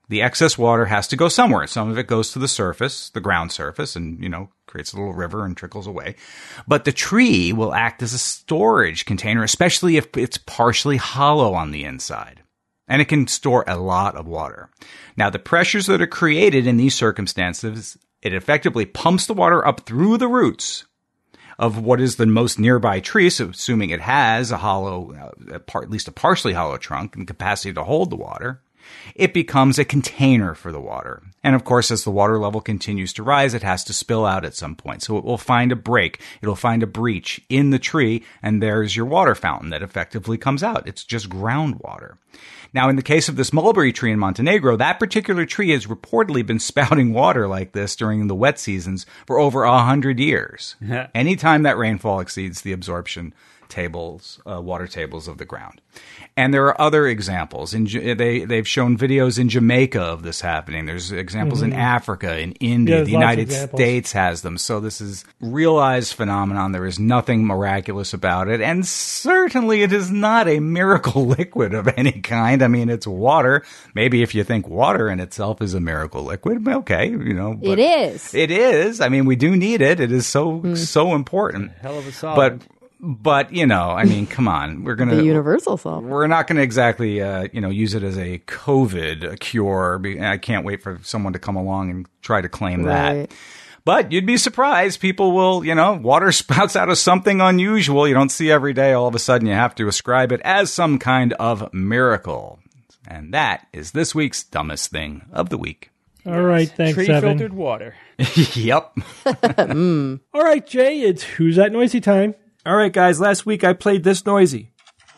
Speaker 5: The excess water has to go somewhere. Some of it goes to the surface, the ground surface, and, you know, creates a little river and trickles away. But the tree will act as a storage container, especially if it's partially hollow on the inside. And it can store a lot of water. Now, the pressures that are created in these circumstances, it effectively pumps the water up through the roots of what is the most nearby tree, so assuming it has a hollow, uh, a part, at least a partially hollow trunk and capacity to hold the water. It becomes a container for the water. And of course, as the water level continues to rise, it has to spill out at some point. So it will find a break. It'll find a breach in the tree, and there's your water fountain that effectively comes out. It's just groundwater. Now, in the case of this mulberry tree in Montenegro, that particular tree has reportedly been spouting water like this during the wet seasons for over a hundred years. Anytime that rainfall exceeds the absorption tables, uh, water tables of the ground. And there are other examples. In, they, they've shown videos in Jamaica of this happening. There's examples mm-hmm. in Africa, in India.
Speaker 2: Yeah,
Speaker 5: the United States has them. So this is realized phenomenon. There is nothing miraculous about it. And certainly it is not a miracle liquid of any kind. I mean, it's water. Maybe if you think water in itself is a miracle liquid, okay, you know.
Speaker 4: It is.
Speaker 5: It is. I mean, we do need it. It is so, mm. so important.
Speaker 6: Hell of a solid.
Speaker 5: But But, you know, I mean, come on. We're going to...
Speaker 4: The universal solvent.
Speaker 5: We're not going to exactly, uh, you know, use it as a COVID cure. I can't wait for someone to come along and try to claim
Speaker 4: Right.
Speaker 5: that. But you'd be surprised. People will, you know, water spouts out of something unusual you don't see every day. All of a sudden, you have to ascribe it as some kind of miracle. And that is this week's Dumbest Thing of the Week.
Speaker 2: All right, thanks,
Speaker 6: Tree
Speaker 2: Evan.
Speaker 6: filtered water.
Speaker 5: Yep.
Speaker 2: mm. All right, Jay, it's Who's That Noisy time.
Speaker 3: All right, guys, last week I played this noisy.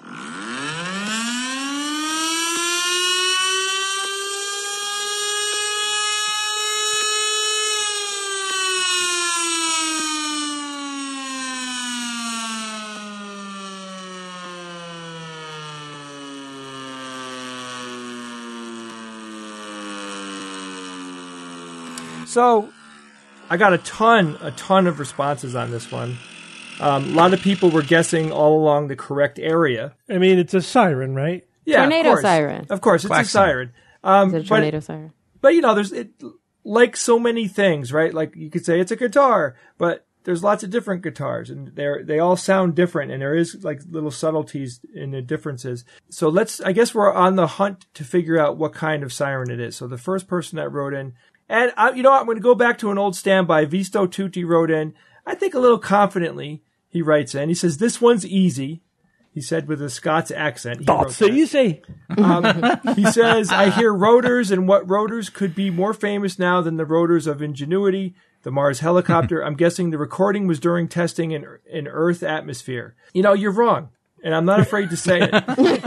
Speaker 3: So, I got a ton, a ton of responses on this one. Um, a lot of people were guessing all along the correct area.
Speaker 2: I mean, it's a siren, right?
Speaker 3: Yeah,
Speaker 4: tornado
Speaker 3: of course.
Speaker 4: siren.
Speaker 3: Of course, it's
Speaker 5: Klaxon.
Speaker 3: a siren. Um,
Speaker 4: Is it a
Speaker 3: but,
Speaker 4: tornado siren?
Speaker 3: but you know, there's it, like so many things, right? Like you could say it's a guitar, but there's lots of different guitars, and they they all sound different, and there is like little subtleties in the differences. So let's, I guess, we're on the hunt to figure out what kind of siren it is. So the first person that wrote in, and I, you know what, I'm going to go back to an old standby. Visto Tutti wrote in, I think a little confidently. He writes in, he says, this one's easy. He said with a Scots accent. He
Speaker 2: That's
Speaker 3: wrote that.
Speaker 2: easy.
Speaker 3: Um, he says, I hear rotors, and what rotors could be more famous now than the rotors of Ingenuity, the Mars helicopter. I'm guessing the recording was during testing in, in Earth atmosphere. You know, you're wrong, and I'm not afraid to say it.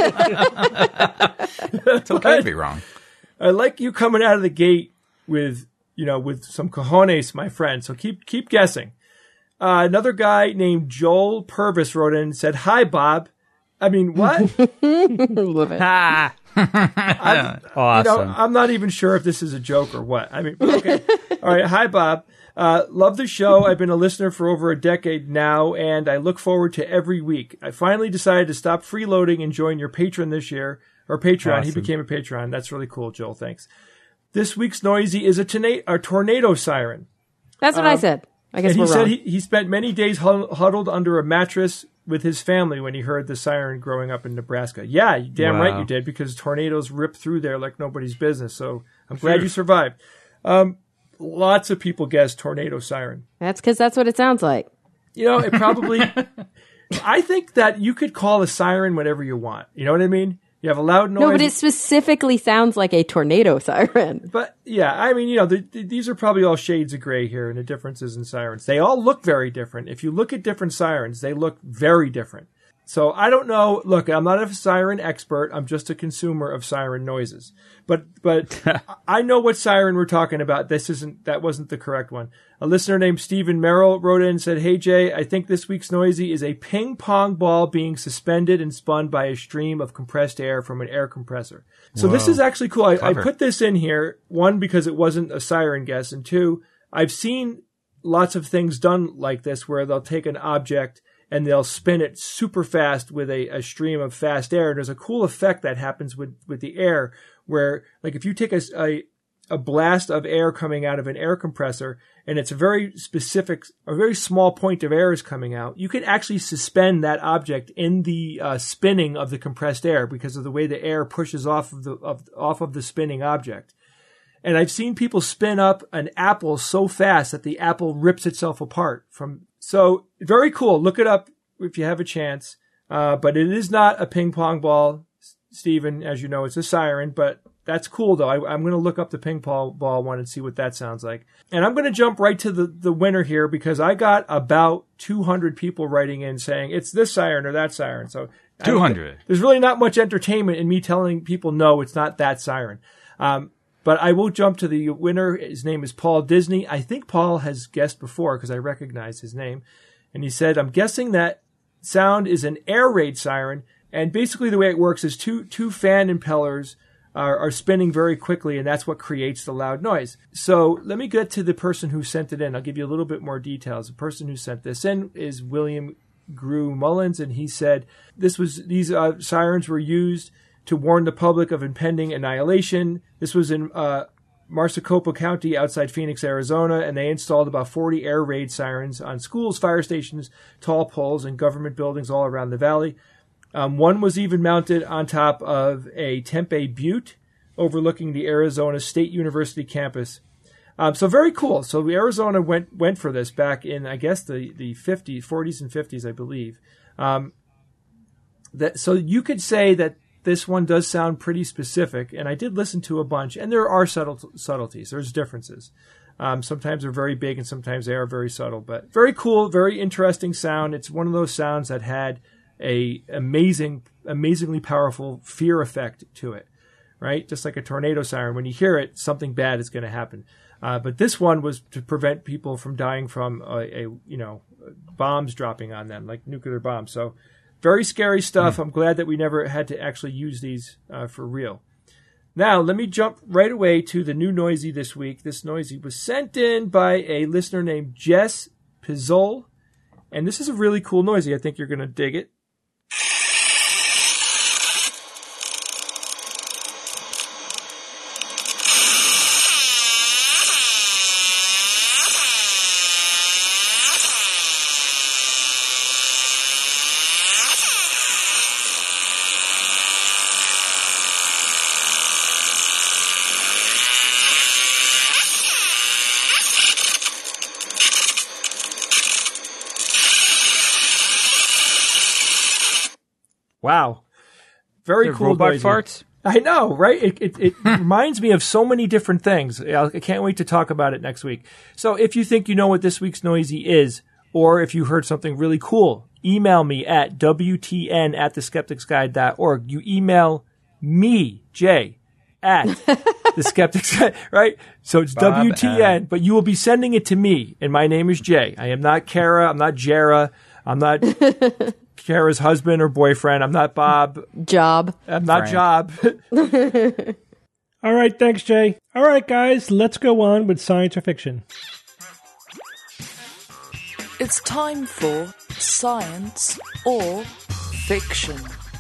Speaker 5: It's okay to be wrong.
Speaker 3: I like you coming out of the gate with, you know, with some cojones, my friend. So keep keep guessing. Uh, another guy named Joel Purvis wrote in and said, hi, Bob. I mean, what?
Speaker 4: Love it.
Speaker 6: Ah,
Speaker 3: I'm,
Speaker 6: awesome.
Speaker 3: You know, I'm not even sure if this is a joke or what. I mean, okay. All right. Hi, Bob. Uh, love the show. I've been a listener for over a decade now, and I look forward to every week. I finally decided to stop freeloading and join your Patreon this year, or Patreon.
Speaker 6: Awesome.
Speaker 3: He became a Patreon. That's really cool, Joel. Thanks. This week's noisy is a, tona- a tornado siren.
Speaker 4: That's what um, I said. I guess
Speaker 3: and
Speaker 4: we're
Speaker 3: he
Speaker 4: wrong.
Speaker 3: said he, he spent many days huddled under a mattress with his family when he heard the siren growing up in Nebraska. Yeah, damn
Speaker 6: Wow.
Speaker 3: right you did, because tornadoes rip through there like nobody's business. So I'm glad you survived. Um, lots of people guessed tornado siren.
Speaker 4: That's because that's what it sounds like.
Speaker 3: You know, it probably... I think that you could call a siren whatever you want. You know what I mean? You have a loud noise.
Speaker 4: No, but it specifically sounds like a tornado siren.
Speaker 3: But yeah, I mean, you know, the, the, these are probably all shades of gray here and the differences in sirens. They all look very different. If you look at different sirens, they look very different. So I don't know. Look, I'm not a siren expert. I'm just a consumer of siren noises. But but I know what siren we're talking about. This isn't that wasn't the correct one. A listener named Stephen Merrill wrote in and said, "Hey Jay, I think this week's noisy is a ping pong ball being suspended and spun by a stream of compressed air from an air compressor." So
Speaker 5: Whoa.
Speaker 3: This is actually cool. I, I
Speaker 5: Clever.
Speaker 3: put this in here, one, because it wasn't a siren guess, and two, I've seen lots of things done like this where they'll take an object and they'll spin it super fast with a, a stream of fast air. And there's a cool effect that happens with, with the air where, like, if you take a, a, a blast of air coming out of an air compressor and it's a very specific, a very small point of air is coming out, you can actually suspend that object in the uh, spinning of the compressed air because of the way the air pushes off of the, of, off of the spinning object. And I've seen people spin up an apple so fast that the apple rips itself apart from, so very cool. Look it up if you have a chance. Uh, but it is not a ping pong ball, Stephen, as you know, it's a siren, but that's cool though. I, I'm going to look up the ping pong ball one and see what that sounds like. And I'm going to jump right to the, the winner here because I got about two hundred people writing in saying it's this siren or that siren. So
Speaker 5: two hundred.
Speaker 3: There's really not much entertainment in me telling people, no, it's not that siren. Um, But I will jump to the winner. His name is Paul Disney. I think Paul has guessed before because I recognize his name. And he said, I'm guessing that sound is an air raid siren. And basically the way it works is two two fan impellers are, are spinning very quickly, and that's what creates the loud noise. So let me get to the person who sent it in. I'll give you a little bit more details. The person who sent this in is William Grew Mullins, and he said this was these uh, sirens were used to warn the public of impending annihilation. This was in uh, Maricopa County outside Phoenix, Arizona, and they installed about forty air raid sirens on schools, fire stations, tall poles, and government buildings all around the valley. Um, one was even mounted on top of a Tempe Butte overlooking the Arizona State University campus. Um, so very cool. So Arizona went went for this back in, I guess, the, the fifties, forties and fifties, I believe. Um, that So you could say that this one does sound pretty specific, and I did listen to a bunch, and there are subtle, subtleties. There's differences. Um, sometimes they're very big, and sometimes they are very subtle. But very cool, very interesting sound. It's one of those sounds that had a amazing, amazingly powerful fear effect to it, right? Just like a tornado siren. When you hear it, something bad is going to happen. Uh, but this one was to prevent people from dying from a, a you know bombs dropping on them, like nuclear bombs. So very scary stuff. Mm. I'm glad that we never had to actually use these uh, for real. Now, let me jump right away to the new Noisy this week. This Noisy was sent in by a listener named Jess Pizzol. And this is a really cool Noisy. I think you're going to dig it. Wow. Very
Speaker 6: They're
Speaker 3: cool.
Speaker 6: Robot
Speaker 3: Noisy.
Speaker 6: farts?
Speaker 3: I know, right? It, it, it reminds me of so many different things. I can't wait to talk about it next week. So if you think you know what this week's Noisy is, or if you heard something really cool, email me at W T N at the skeptics guide dot org. You email me, Jay, at the skeptics guide, right? So it's
Speaker 5: Bob
Speaker 3: W T N,
Speaker 5: at.
Speaker 3: but you will be sending it to me, and my name is Jay. I am not Kara. I'm not Jera. I'm not Kara's husband or boyfriend. I'm not Bob.
Speaker 4: Job.
Speaker 3: I'm not
Speaker 5: Frank.
Speaker 3: Job.
Speaker 2: All right, thanks, Jay. All right, guys, let's go on with science or fiction.
Speaker 1: It's time for science or fiction.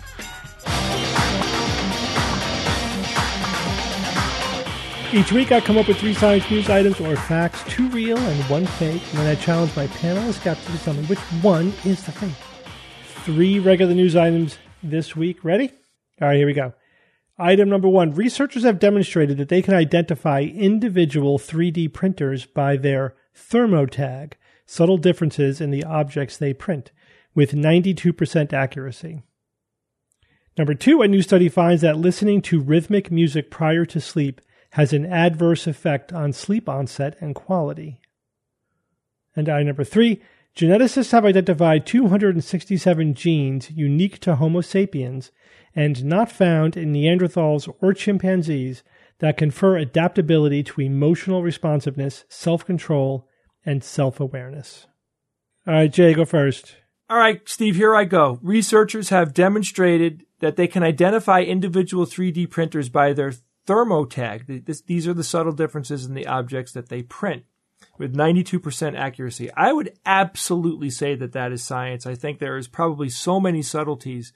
Speaker 2: Each week I come up with three science news items or facts, two real and one fake, and then I challenge my panel of skeptics to tell me which one is the fake. Three regular news items this week. Ready? All right, here we go. Item number one. Researchers have demonstrated that they can identify individual three D printers by their thermotag, subtle differences in the objects they print, with ninety-two percent accuracy. Number two. A new study finds that listening to rhythmic music prior to sleep has an adverse effect on sleep onset and quality. And item number three. Geneticists have identified two hundred sixty-seven genes unique to Homo sapiens and not found in Neanderthals or chimpanzees that confer adaptability to emotional responsiveness, self-control, and self-awareness. All right, Jay, go first.
Speaker 3: All right, Steve, here I go. Researchers have demonstrated that they can identify individual three D printers by their thermotag. This, these are the subtle differences in the objects that they print, with ninety-two percent accuracy. I would absolutely say that that is science. I think there is probably so many subtleties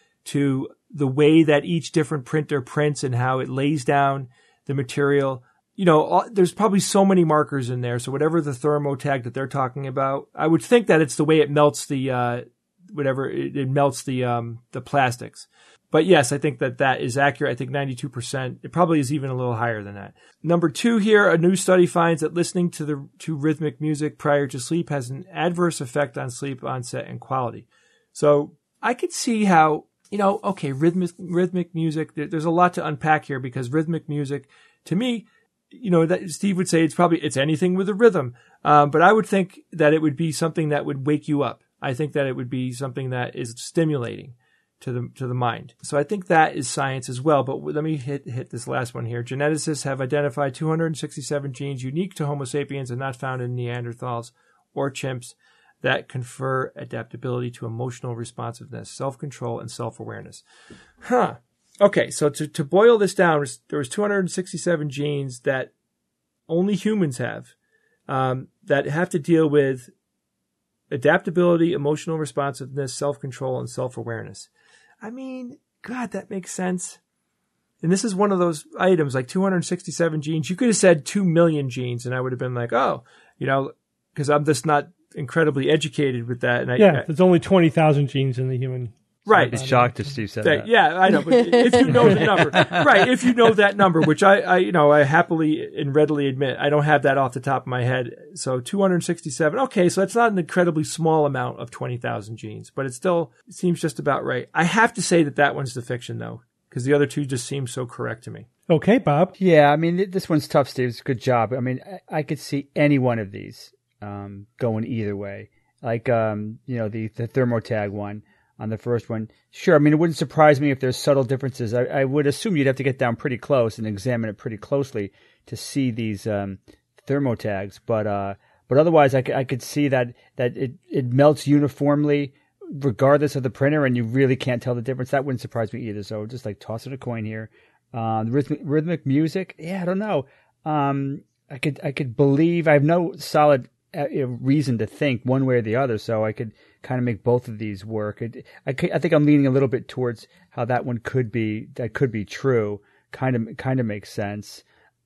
Speaker 3: to the way that each different printer prints and how it lays down the material. You know, there's probably so many markers in there. So whatever the thermotag that they're talking about, I would think that it's the way it melts the, uh, whatever, it, it melts the, um, the plastics. But yes, I think that that is accurate. I think ninety-two percent. It probably is even a little higher than that. Number two here, a new study finds that listening to the to rhythmic music prior to sleep has an adverse effect on sleep onset and quality. So I could see how, you know, okay, rhythmic rhythmic music. There, there's a lot to unpack here because rhythmic music, to me, you know, that Steve would say it's probably it's anything with a rhythm. Um, but I would think that it would be something that would wake you up. I think that it would be something that is stimulating to the to the mind. So I think that is science as well. But let me hit hit this last one here. Geneticists have identified two hundred sixty-seven genes unique to Homo sapiens and not found in Neanderthals or chimps that confer adaptability to emotional responsiveness, self-control, and self-awareness. Huh. Okay, so to, to boil this down, there was two hundred sixty-seven genes that only humans have um, that have to deal with adaptability, emotional responsiveness, self-control, and self-awareness. I mean, God, that makes sense. And this is one of those items, like two hundred sixty-seven genes. You could have said two million genes, and I would have been like, oh, you know, because I'm just not incredibly educated with that. And I,
Speaker 2: yeah,
Speaker 3: I,
Speaker 2: there's only twenty thousand genes in the human.
Speaker 3: Right.
Speaker 6: It's shocked if Steve said
Speaker 3: that,
Speaker 6: that.
Speaker 3: Yeah, I know. But if you know the number, right, if you know that number, which I, I, you know, I happily and readily admit, I don't have that off the top of my head. So two hundred sixty-seven. Okay, so that's not an incredibly small amount of twenty thousand genes, but it still it seems just about right. I have to say that that one's the fiction, though, because the other two just seem so correct to me.
Speaker 2: Okay, Bob.
Speaker 6: Yeah, I mean, this one's tough, Steve. It's a good job. I mean, I, I could see any one of these um, going either way. Like, um, you know, the, the thermotag one. On the first one, sure. I mean, it wouldn't surprise me if there's subtle differences. I, I would assume you'd have to get down pretty close and examine it pretty closely to see these um, thermotags. But uh, but otherwise, I could, I could see that that it, it melts uniformly regardless of the printer, and you really can't tell the difference. That wouldn't surprise me either. So just like tossing a coin here. Uh, rhythmic, rhythmic music, yeah, I don't know. Um, I could I could believe I have no solid uh, reason to think one way or the other, so I could kind of make both of these work. It, I, I think I'm leaning a little bit towards how that one could be, that could be true. Kind of, kind of makes sense.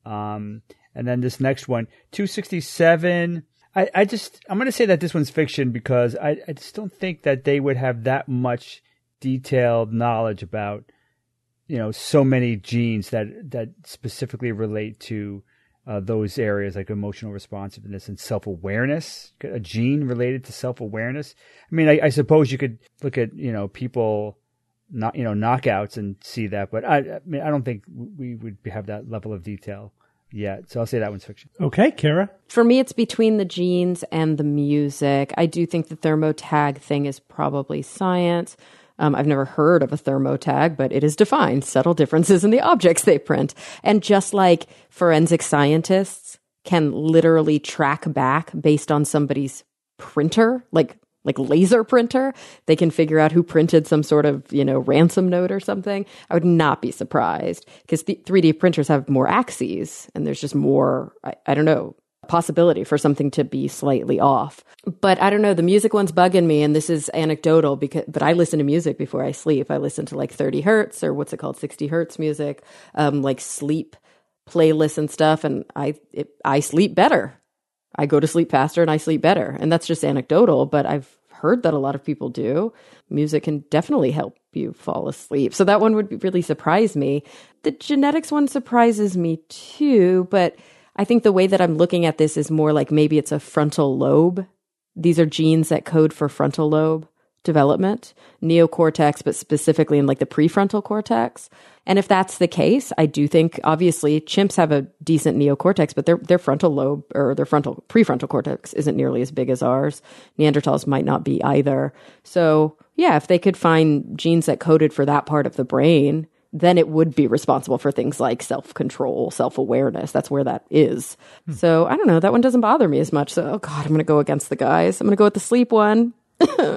Speaker 6: Um, and then this next one, two sixty-seven. I, I just, I'm going to say that this one's fiction because I, I just don't think that they would have that much detailed knowledge about, you know, so many genes that, that specifically relate to Uh, those areas like emotional responsiveness and self-awareness, a gene related to self-awareness. I mean, I, I suppose you could look at, you know, people, not, you know, knockouts and see that, but I, I mean, I don't think we would have that level of detail yet. So I'll say that one's fiction.
Speaker 2: Okay, Kara.
Speaker 4: For me, it's between the genes and the music. I do think the thermotag thing is probably science. Um, I've never heard of a thermotag, but it is defined. Subtle differences in the objects they print. And just like forensic scientists can literally track back based on somebody's printer, like like laser printer, they can figure out who printed some sort of, you know, ransom note or something. I would not be surprised because the three D printers have more axes and there's just more, I, I don't know, possibility for something to be slightly off. But I don't know, the music one's bugging me, and this is anecdotal because but I listen to music before I sleep. I listen to like thirty hertz or what's it called, sixty hertz music, um, like sleep playlists and stuff, and I it, I sleep better. I go to sleep faster and I sleep better. And that's just anecdotal, but I've heard that a lot of people do. Music can definitely help you fall asleep. So that one would really surprise me. The genetics one surprises me too, but I think the way that I'm looking at this is more like maybe it's a frontal lobe. These are genes that code for frontal lobe development, neocortex, but specifically in like the prefrontal cortex. And if that's the case, I do think obviously chimps have a decent neocortex, but their their frontal lobe or their frontal prefrontal cortex isn't nearly as big as ours. Neanderthals might not be either. So yeah, if they could find genes that coded for that part of the brain, then it would be responsible for things like self-control, self-awareness. That's where that is. Hmm. So I don't know. That one doesn't bother me as much. So, oh God, I'm going to go against the guys. I'm going to go with the sleep one.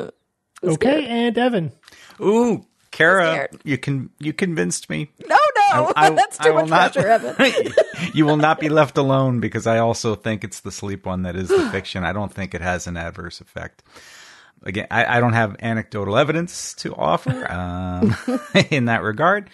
Speaker 2: Okay, and Evan.
Speaker 5: Ooh, Kara, you can you convinced me.
Speaker 4: No, no. No,
Speaker 5: I, I,
Speaker 4: that's too
Speaker 5: I will
Speaker 4: much
Speaker 5: not,
Speaker 4: pressure, Evan.
Speaker 5: You will not be left alone because I also think it's the sleep one that is the fiction. I don't think it has an adverse effect. Again, I, I don't have anecdotal evidence to offer um, in that regard,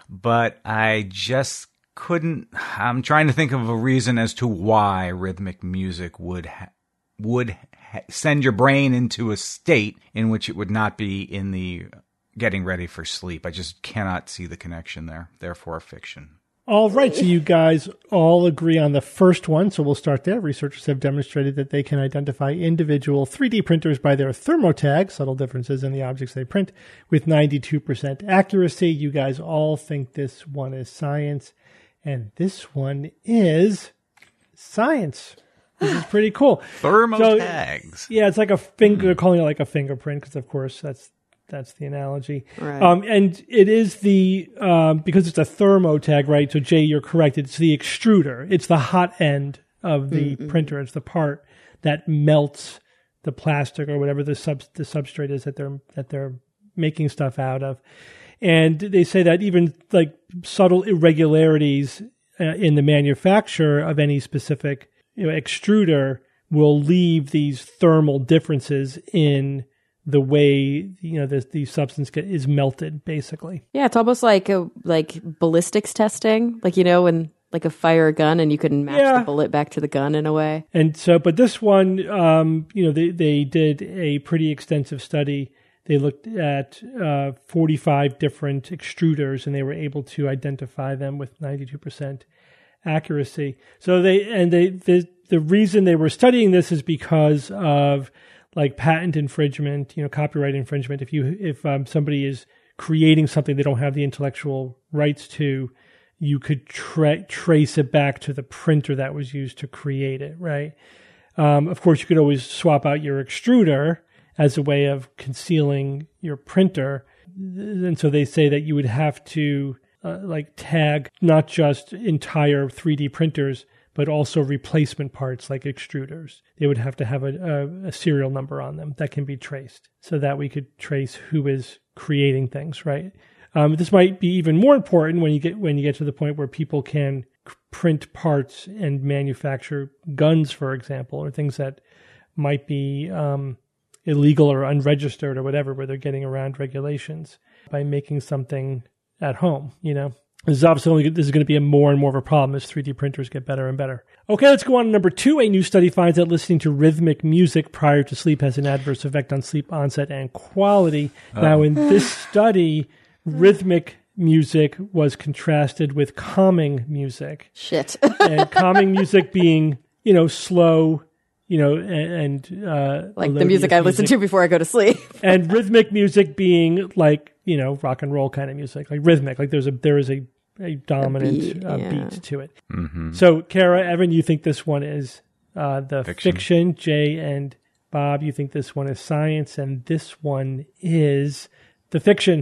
Speaker 5: but I just couldn't. I'm trying to think of a reason as to why rhythmic music would ha- would ha- send your brain into a state in which it would not be in the getting ready for sleep. I just cannot see the connection there. Therefore, fiction.
Speaker 2: All right, so you guys all agree on the first one, so we'll start there. Researchers have demonstrated that they can identify individual three D printers by their thermotag, subtle differences in the objects they print, with ninety-two percent accuracy. You guys all think this one is science, and this one is science. This is pretty cool.
Speaker 5: Thermotags.
Speaker 2: So, yeah, it's like a finger, they're calling it like a fingerprint, because of course that's That's the analogy.
Speaker 4: Right.
Speaker 2: Um, and it is the, um, because it's a thermotag, right? So Jay, you're correct. It's the extruder. It's the hot end of the mm-hmm. printer. It's the part that melts the plastic or whatever the sub, the substrate is that they're, that they're making stuff out of. And they say that even like subtle irregularities uh, in the manufacture of any specific, you know, extruder will leave these thermal differences in the way, you know, the, the substance get, is melted, basically.
Speaker 4: Yeah, it's almost like a, like ballistics testing, like, you know, when like a fire a gun and you can match
Speaker 2: yeah.
Speaker 4: the bullet back to the gun in a way.
Speaker 2: And so, but this one, um, you know, they, they did a pretty extensive study. They looked at uh, forty-five different extruders, and they were able to identify them with ninety-two percent accuracy. So they, and they, the, the reason they were studying this is because of like patent infringement, you know, copyright infringement. If you, if um, somebody is creating something they don't have the intellectual rights to, you could tra- trace it back to the printer that was used to create it, right? Um, of course, you could always swap out your extruder as a way of concealing your printer. And so they say that you would have to uh, like tag not just entire three D printers, but also replacement parts like extruders. They would have to have a, a, a serial number on them that can be traced so that we could trace who is creating things, right? Um, this might be even more important when you get when you get to the point where people can print parts and manufacture guns, for example, or things that might be um, illegal or unregistered or whatever, where they're getting around regulations by making something at home, you know? This is obviously only, this is going to be a more and more of a problem as three D printers get better and better. Okay, let's go on to number two. A new study finds that listening to rhythmic music prior to sleep has an adverse effect on sleep onset and quality. Oh. Now, in this study, rhythmic music was contrasted with calming music.
Speaker 4: Shit.
Speaker 2: And calming music being, you know, slow, you know, and... and uh,
Speaker 4: like the music I listen to before I go to sleep.
Speaker 2: And rhythmic music being like, you know, rock and roll kind of music, like rhythmic, like there's a there is a, a dominant a beat, uh, yeah. beat to it. Mm-hmm. So, Kara, Evan, you think this one is uh, the fiction. fiction. Jay and Bob, you think this one is science, and this one is the fiction.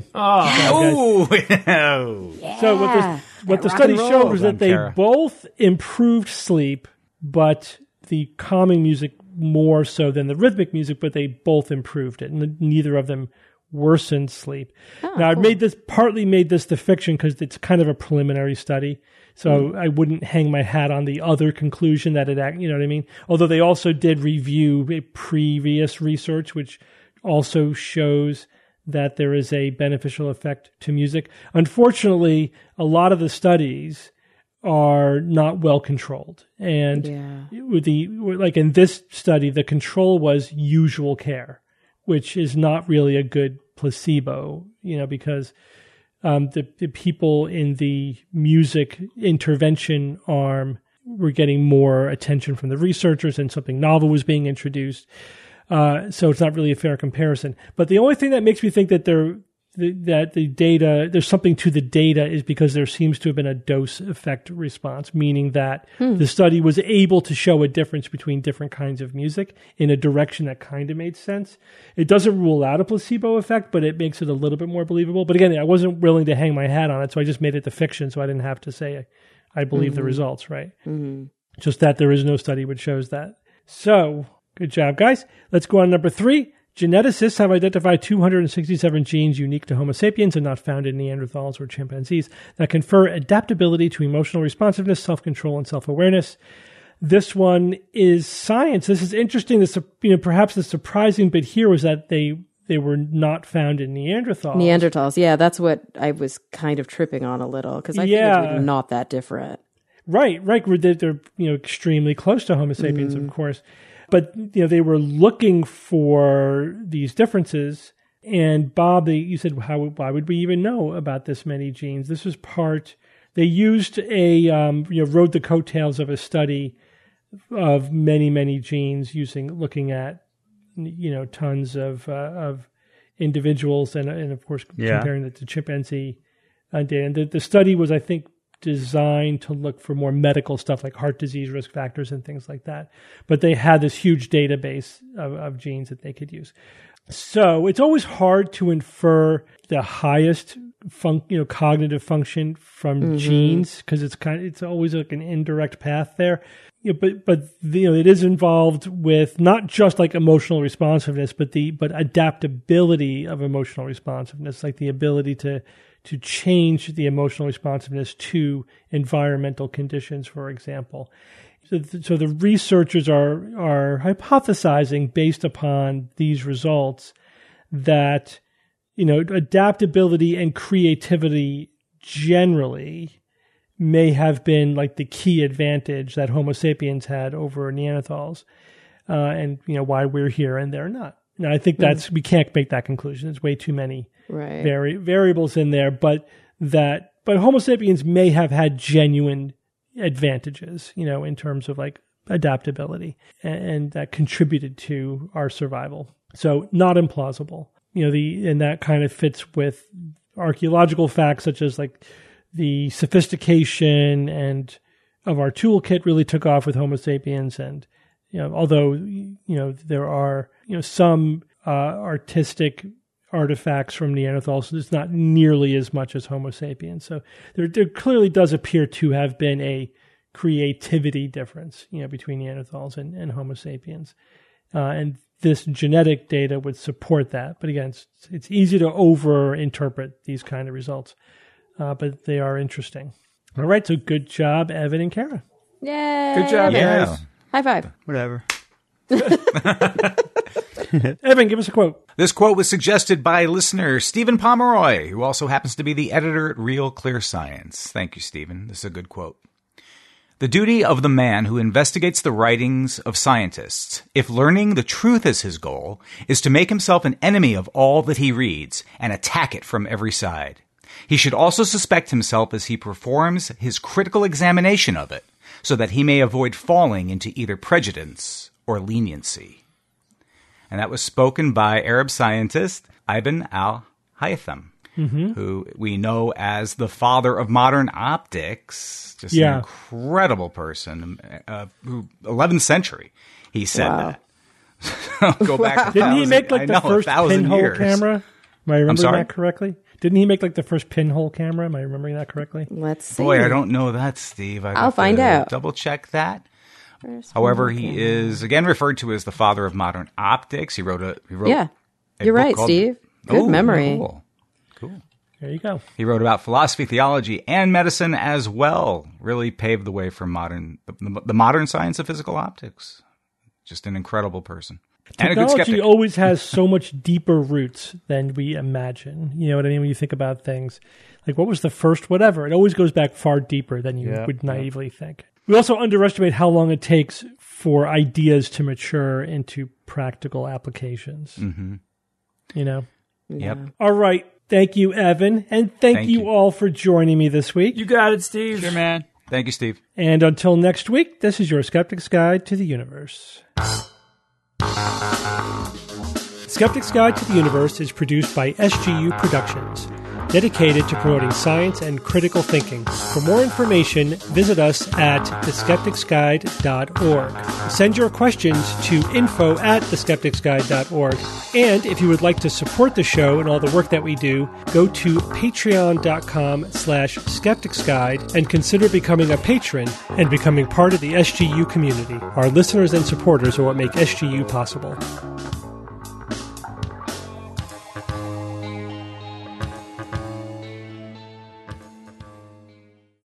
Speaker 5: Oh,
Speaker 2: oh. Yeah. So what the what the study showed was that they Kara. both improved sleep, but the calming music more so than the rhythmic music, but they both improved it, and neither of them worsened sleep. Oh, now, I've cool. made this partly made this the fiction because it's kind of a preliminary study, so mm. I wouldn't hang my hat on the other conclusion that it, you know what I mean? Although they also did review a previous research, which also shows that there is a beneficial effect to music. Unfortunately, a lot of the studies are not well controlled, and yeah. with the like in this study, the control was usual care, which is not really a good placebo, you know, because um, the, the people in the music intervention arm were getting more attention from the researchers, and something novel was being introduced. Uh, so it's not really a fair comparison. But the only thing that makes me think that there that the data, there's something to the data, is because there seems to have been a dose effect response, meaning that hmm. the study was able to show a difference between different kinds of music in a direction that kind of made sense. It doesn't rule out a placebo effect, but it makes it a little bit more believable. But again, I wasn't willing to hang my hat on it, so I just made it the fiction, so I didn't have to say I, I believe mm-hmm. the results, right? Mm-hmm. Just that there is no study which shows that. So, good job, guys. Let's go on to number three. Geneticists have identified two hundred sixty-seven genes unique to Homo sapiens and not found in Neanderthals or chimpanzees that confer adaptability to emotional responsiveness, self-control, and self-awareness. This one is science. This is interesting. This, you know, perhaps the surprising bit here was that they they were not found in Neanderthals.
Speaker 4: Neanderthals, yeah, that's what I was kind of tripping on a little because I
Speaker 2: yeah.
Speaker 4: think it's not that different.
Speaker 2: Right, right. They're, they're you know extremely close to Homo sapiens, mm. of course. But you know they were looking for these differences. And Bob, they, you said, how why would we even know about this many genes? This was part. They used a um, you know rode the coattails of a study of many many genes using looking at you know tons of uh, of individuals and and of course
Speaker 6: yeah.
Speaker 2: comparing it to chimpanzee uh, data. And the, the study was, I think, designed to look for more medical stuff like heart disease risk factors and things like that. But they had this huge database of, of genes that they could use. So it's always hard to infer the highest fun, you know, cognitive function from mm-hmm. genes because it's kind of, it's always like an indirect path there. You know, but but you know it is involved with not just like emotional responsiveness, but the but adaptability of emotional responsiveness, like the ability to to change the emotional responsiveness to environmental conditions, for example. So, th- so the researchers are are hypothesizing based upon these results that you know adaptability and creativity generally may have been like the key advantage that Homo sapiens had over Neanderthals, uh, and you know why we're here and they're not. Now, I think that's mm. we can't make that conclusion. There's way too many
Speaker 4: right.
Speaker 2: vari- variables in there, but that but Homo sapiens may have had genuine advantages, you know, in terms of like adaptability, and, and that contributed to our survival. So not implausible, you know. The and that kind of fits with archaeological facts such as like the sophistication and of our toolkit really took off with Homo sapiens, and you know, although you know there are you know some uh, artistic artifacts from Neanderthals, it's not nearly as much as Homo sapiens. So there, there clearly does appear to have been a creativity difference, you know, between Neanderthals and, and Homo sapiens, uh, and this genetic data would support that. But again, it's, it's easy to over-interpret these kind of results, uh, but they are interesting. All right, so good job, Evan and Kara.
Speaker 4: Yay!
Speaker 3: Good job,
Speaker 5: Yeah.
Speaker 3: guys.
Speaker 4: High five.
Speaker 6: Whatever.
Speaker 2: Evan, give us a quote.
Speaker 5: This quote was suggested by listener Stephen Pomeroy, who also happens to be the editor at Real Clear Science. Thank you, Stephen. This is a good quote. The duty of the man who investigates the writings of scientists, if learning the truth is his goal, is to make himself an enemy of all that he reads and attack it from every side. He should also suspect himself as he performs his critical examination of it, so that he may avoid falling into either prejudice or leniency. And that was spoken by Arab scientist Ibn al-Haytham, mm-hmm. who we know as the father of modern optics. Just yeah. an incredible person. Uh, who eleventh century, he said
Speaker 4: wow.
Speaker 5: that. Go back.
Speaker 2: Wow. Didn't he make like
Speaker 5: I
Speaker 2: the
Speaker 5: know,
Speaker 2: first pinhole
Speaker 5: years.
Speaker 2: camera? Am I remembering
Speaker 5: sorry?
Speaker 2: that correctly? Didn't he make like the first pinhole camera? Am I remembering that correctly?
Speaker 4: Let's see.
Speaker 5: Boy, I don't know that, Steve. I'd
Speaker 4: I'll find out.
Speaker 5: Double check that.
Speaker 4: First
Speaker 5: However, he
Speaker 4: camera.
Speaker 5: is again referred to as the father of modern optics. He wrote a he wrote
Speaker 4: Yeah,
Speaker 5: a
Speaker 4: you're
Speaker 5: book
Speaker 4: right,
Speaker 5: called,
Speaker 4: Steve. Good
Speaker 5: oh,
Speaker 4: memory.
Speaker 5: Cool. cool.
Speaker 2: There you go.
Speaker 5: He wrote about philosophy, theology, and medicine as well. Really paved the way for modern the, the modern science of physical optics. Just an incredible person. And a good
Speaker 2: Technology
Speaker 5: skeptic.
Speaker 2: always has so much deeper roots than we imagine. You know what I mean? When you think about things, like what was the first whatever, it always goes back far deeper than you
Speaker 6: Yeah,
Speaker 2: would naively yeah. think. We also underestimate how long it takes for ideas to mature into practical applications.
Speaker 5: Mm-hmm.
Speaker 2: You know?
Speaker 5: Yep.
Speaker 2: All right. Thank you, Evan. And thank,
Speaker 5: Thank
Speaker 2: you,
Speaker 5: you.
Speaker 2: all for joining me this week.
Speaker 3: You got it, Steve.
Speaker 6: Sure, man.
Speaker 5: Thank you, Steve.
Speaker 2: And until next week, this is your Skeptic's Guide to the Universe. Skeptic's Guide to the Universe is produced by S G U Productions, dedicated to promoting science and critical thinking. For more information, visit us at the skeptics guide dot org. Send your questions to info at the skeptics guide dot org. And if you would like to support the show and all the work that we do, go to patreon.com slash skepticsguide and consider becoming a patron and becoming part of the S G U community. Our listeners and supporters are what make S G U possible.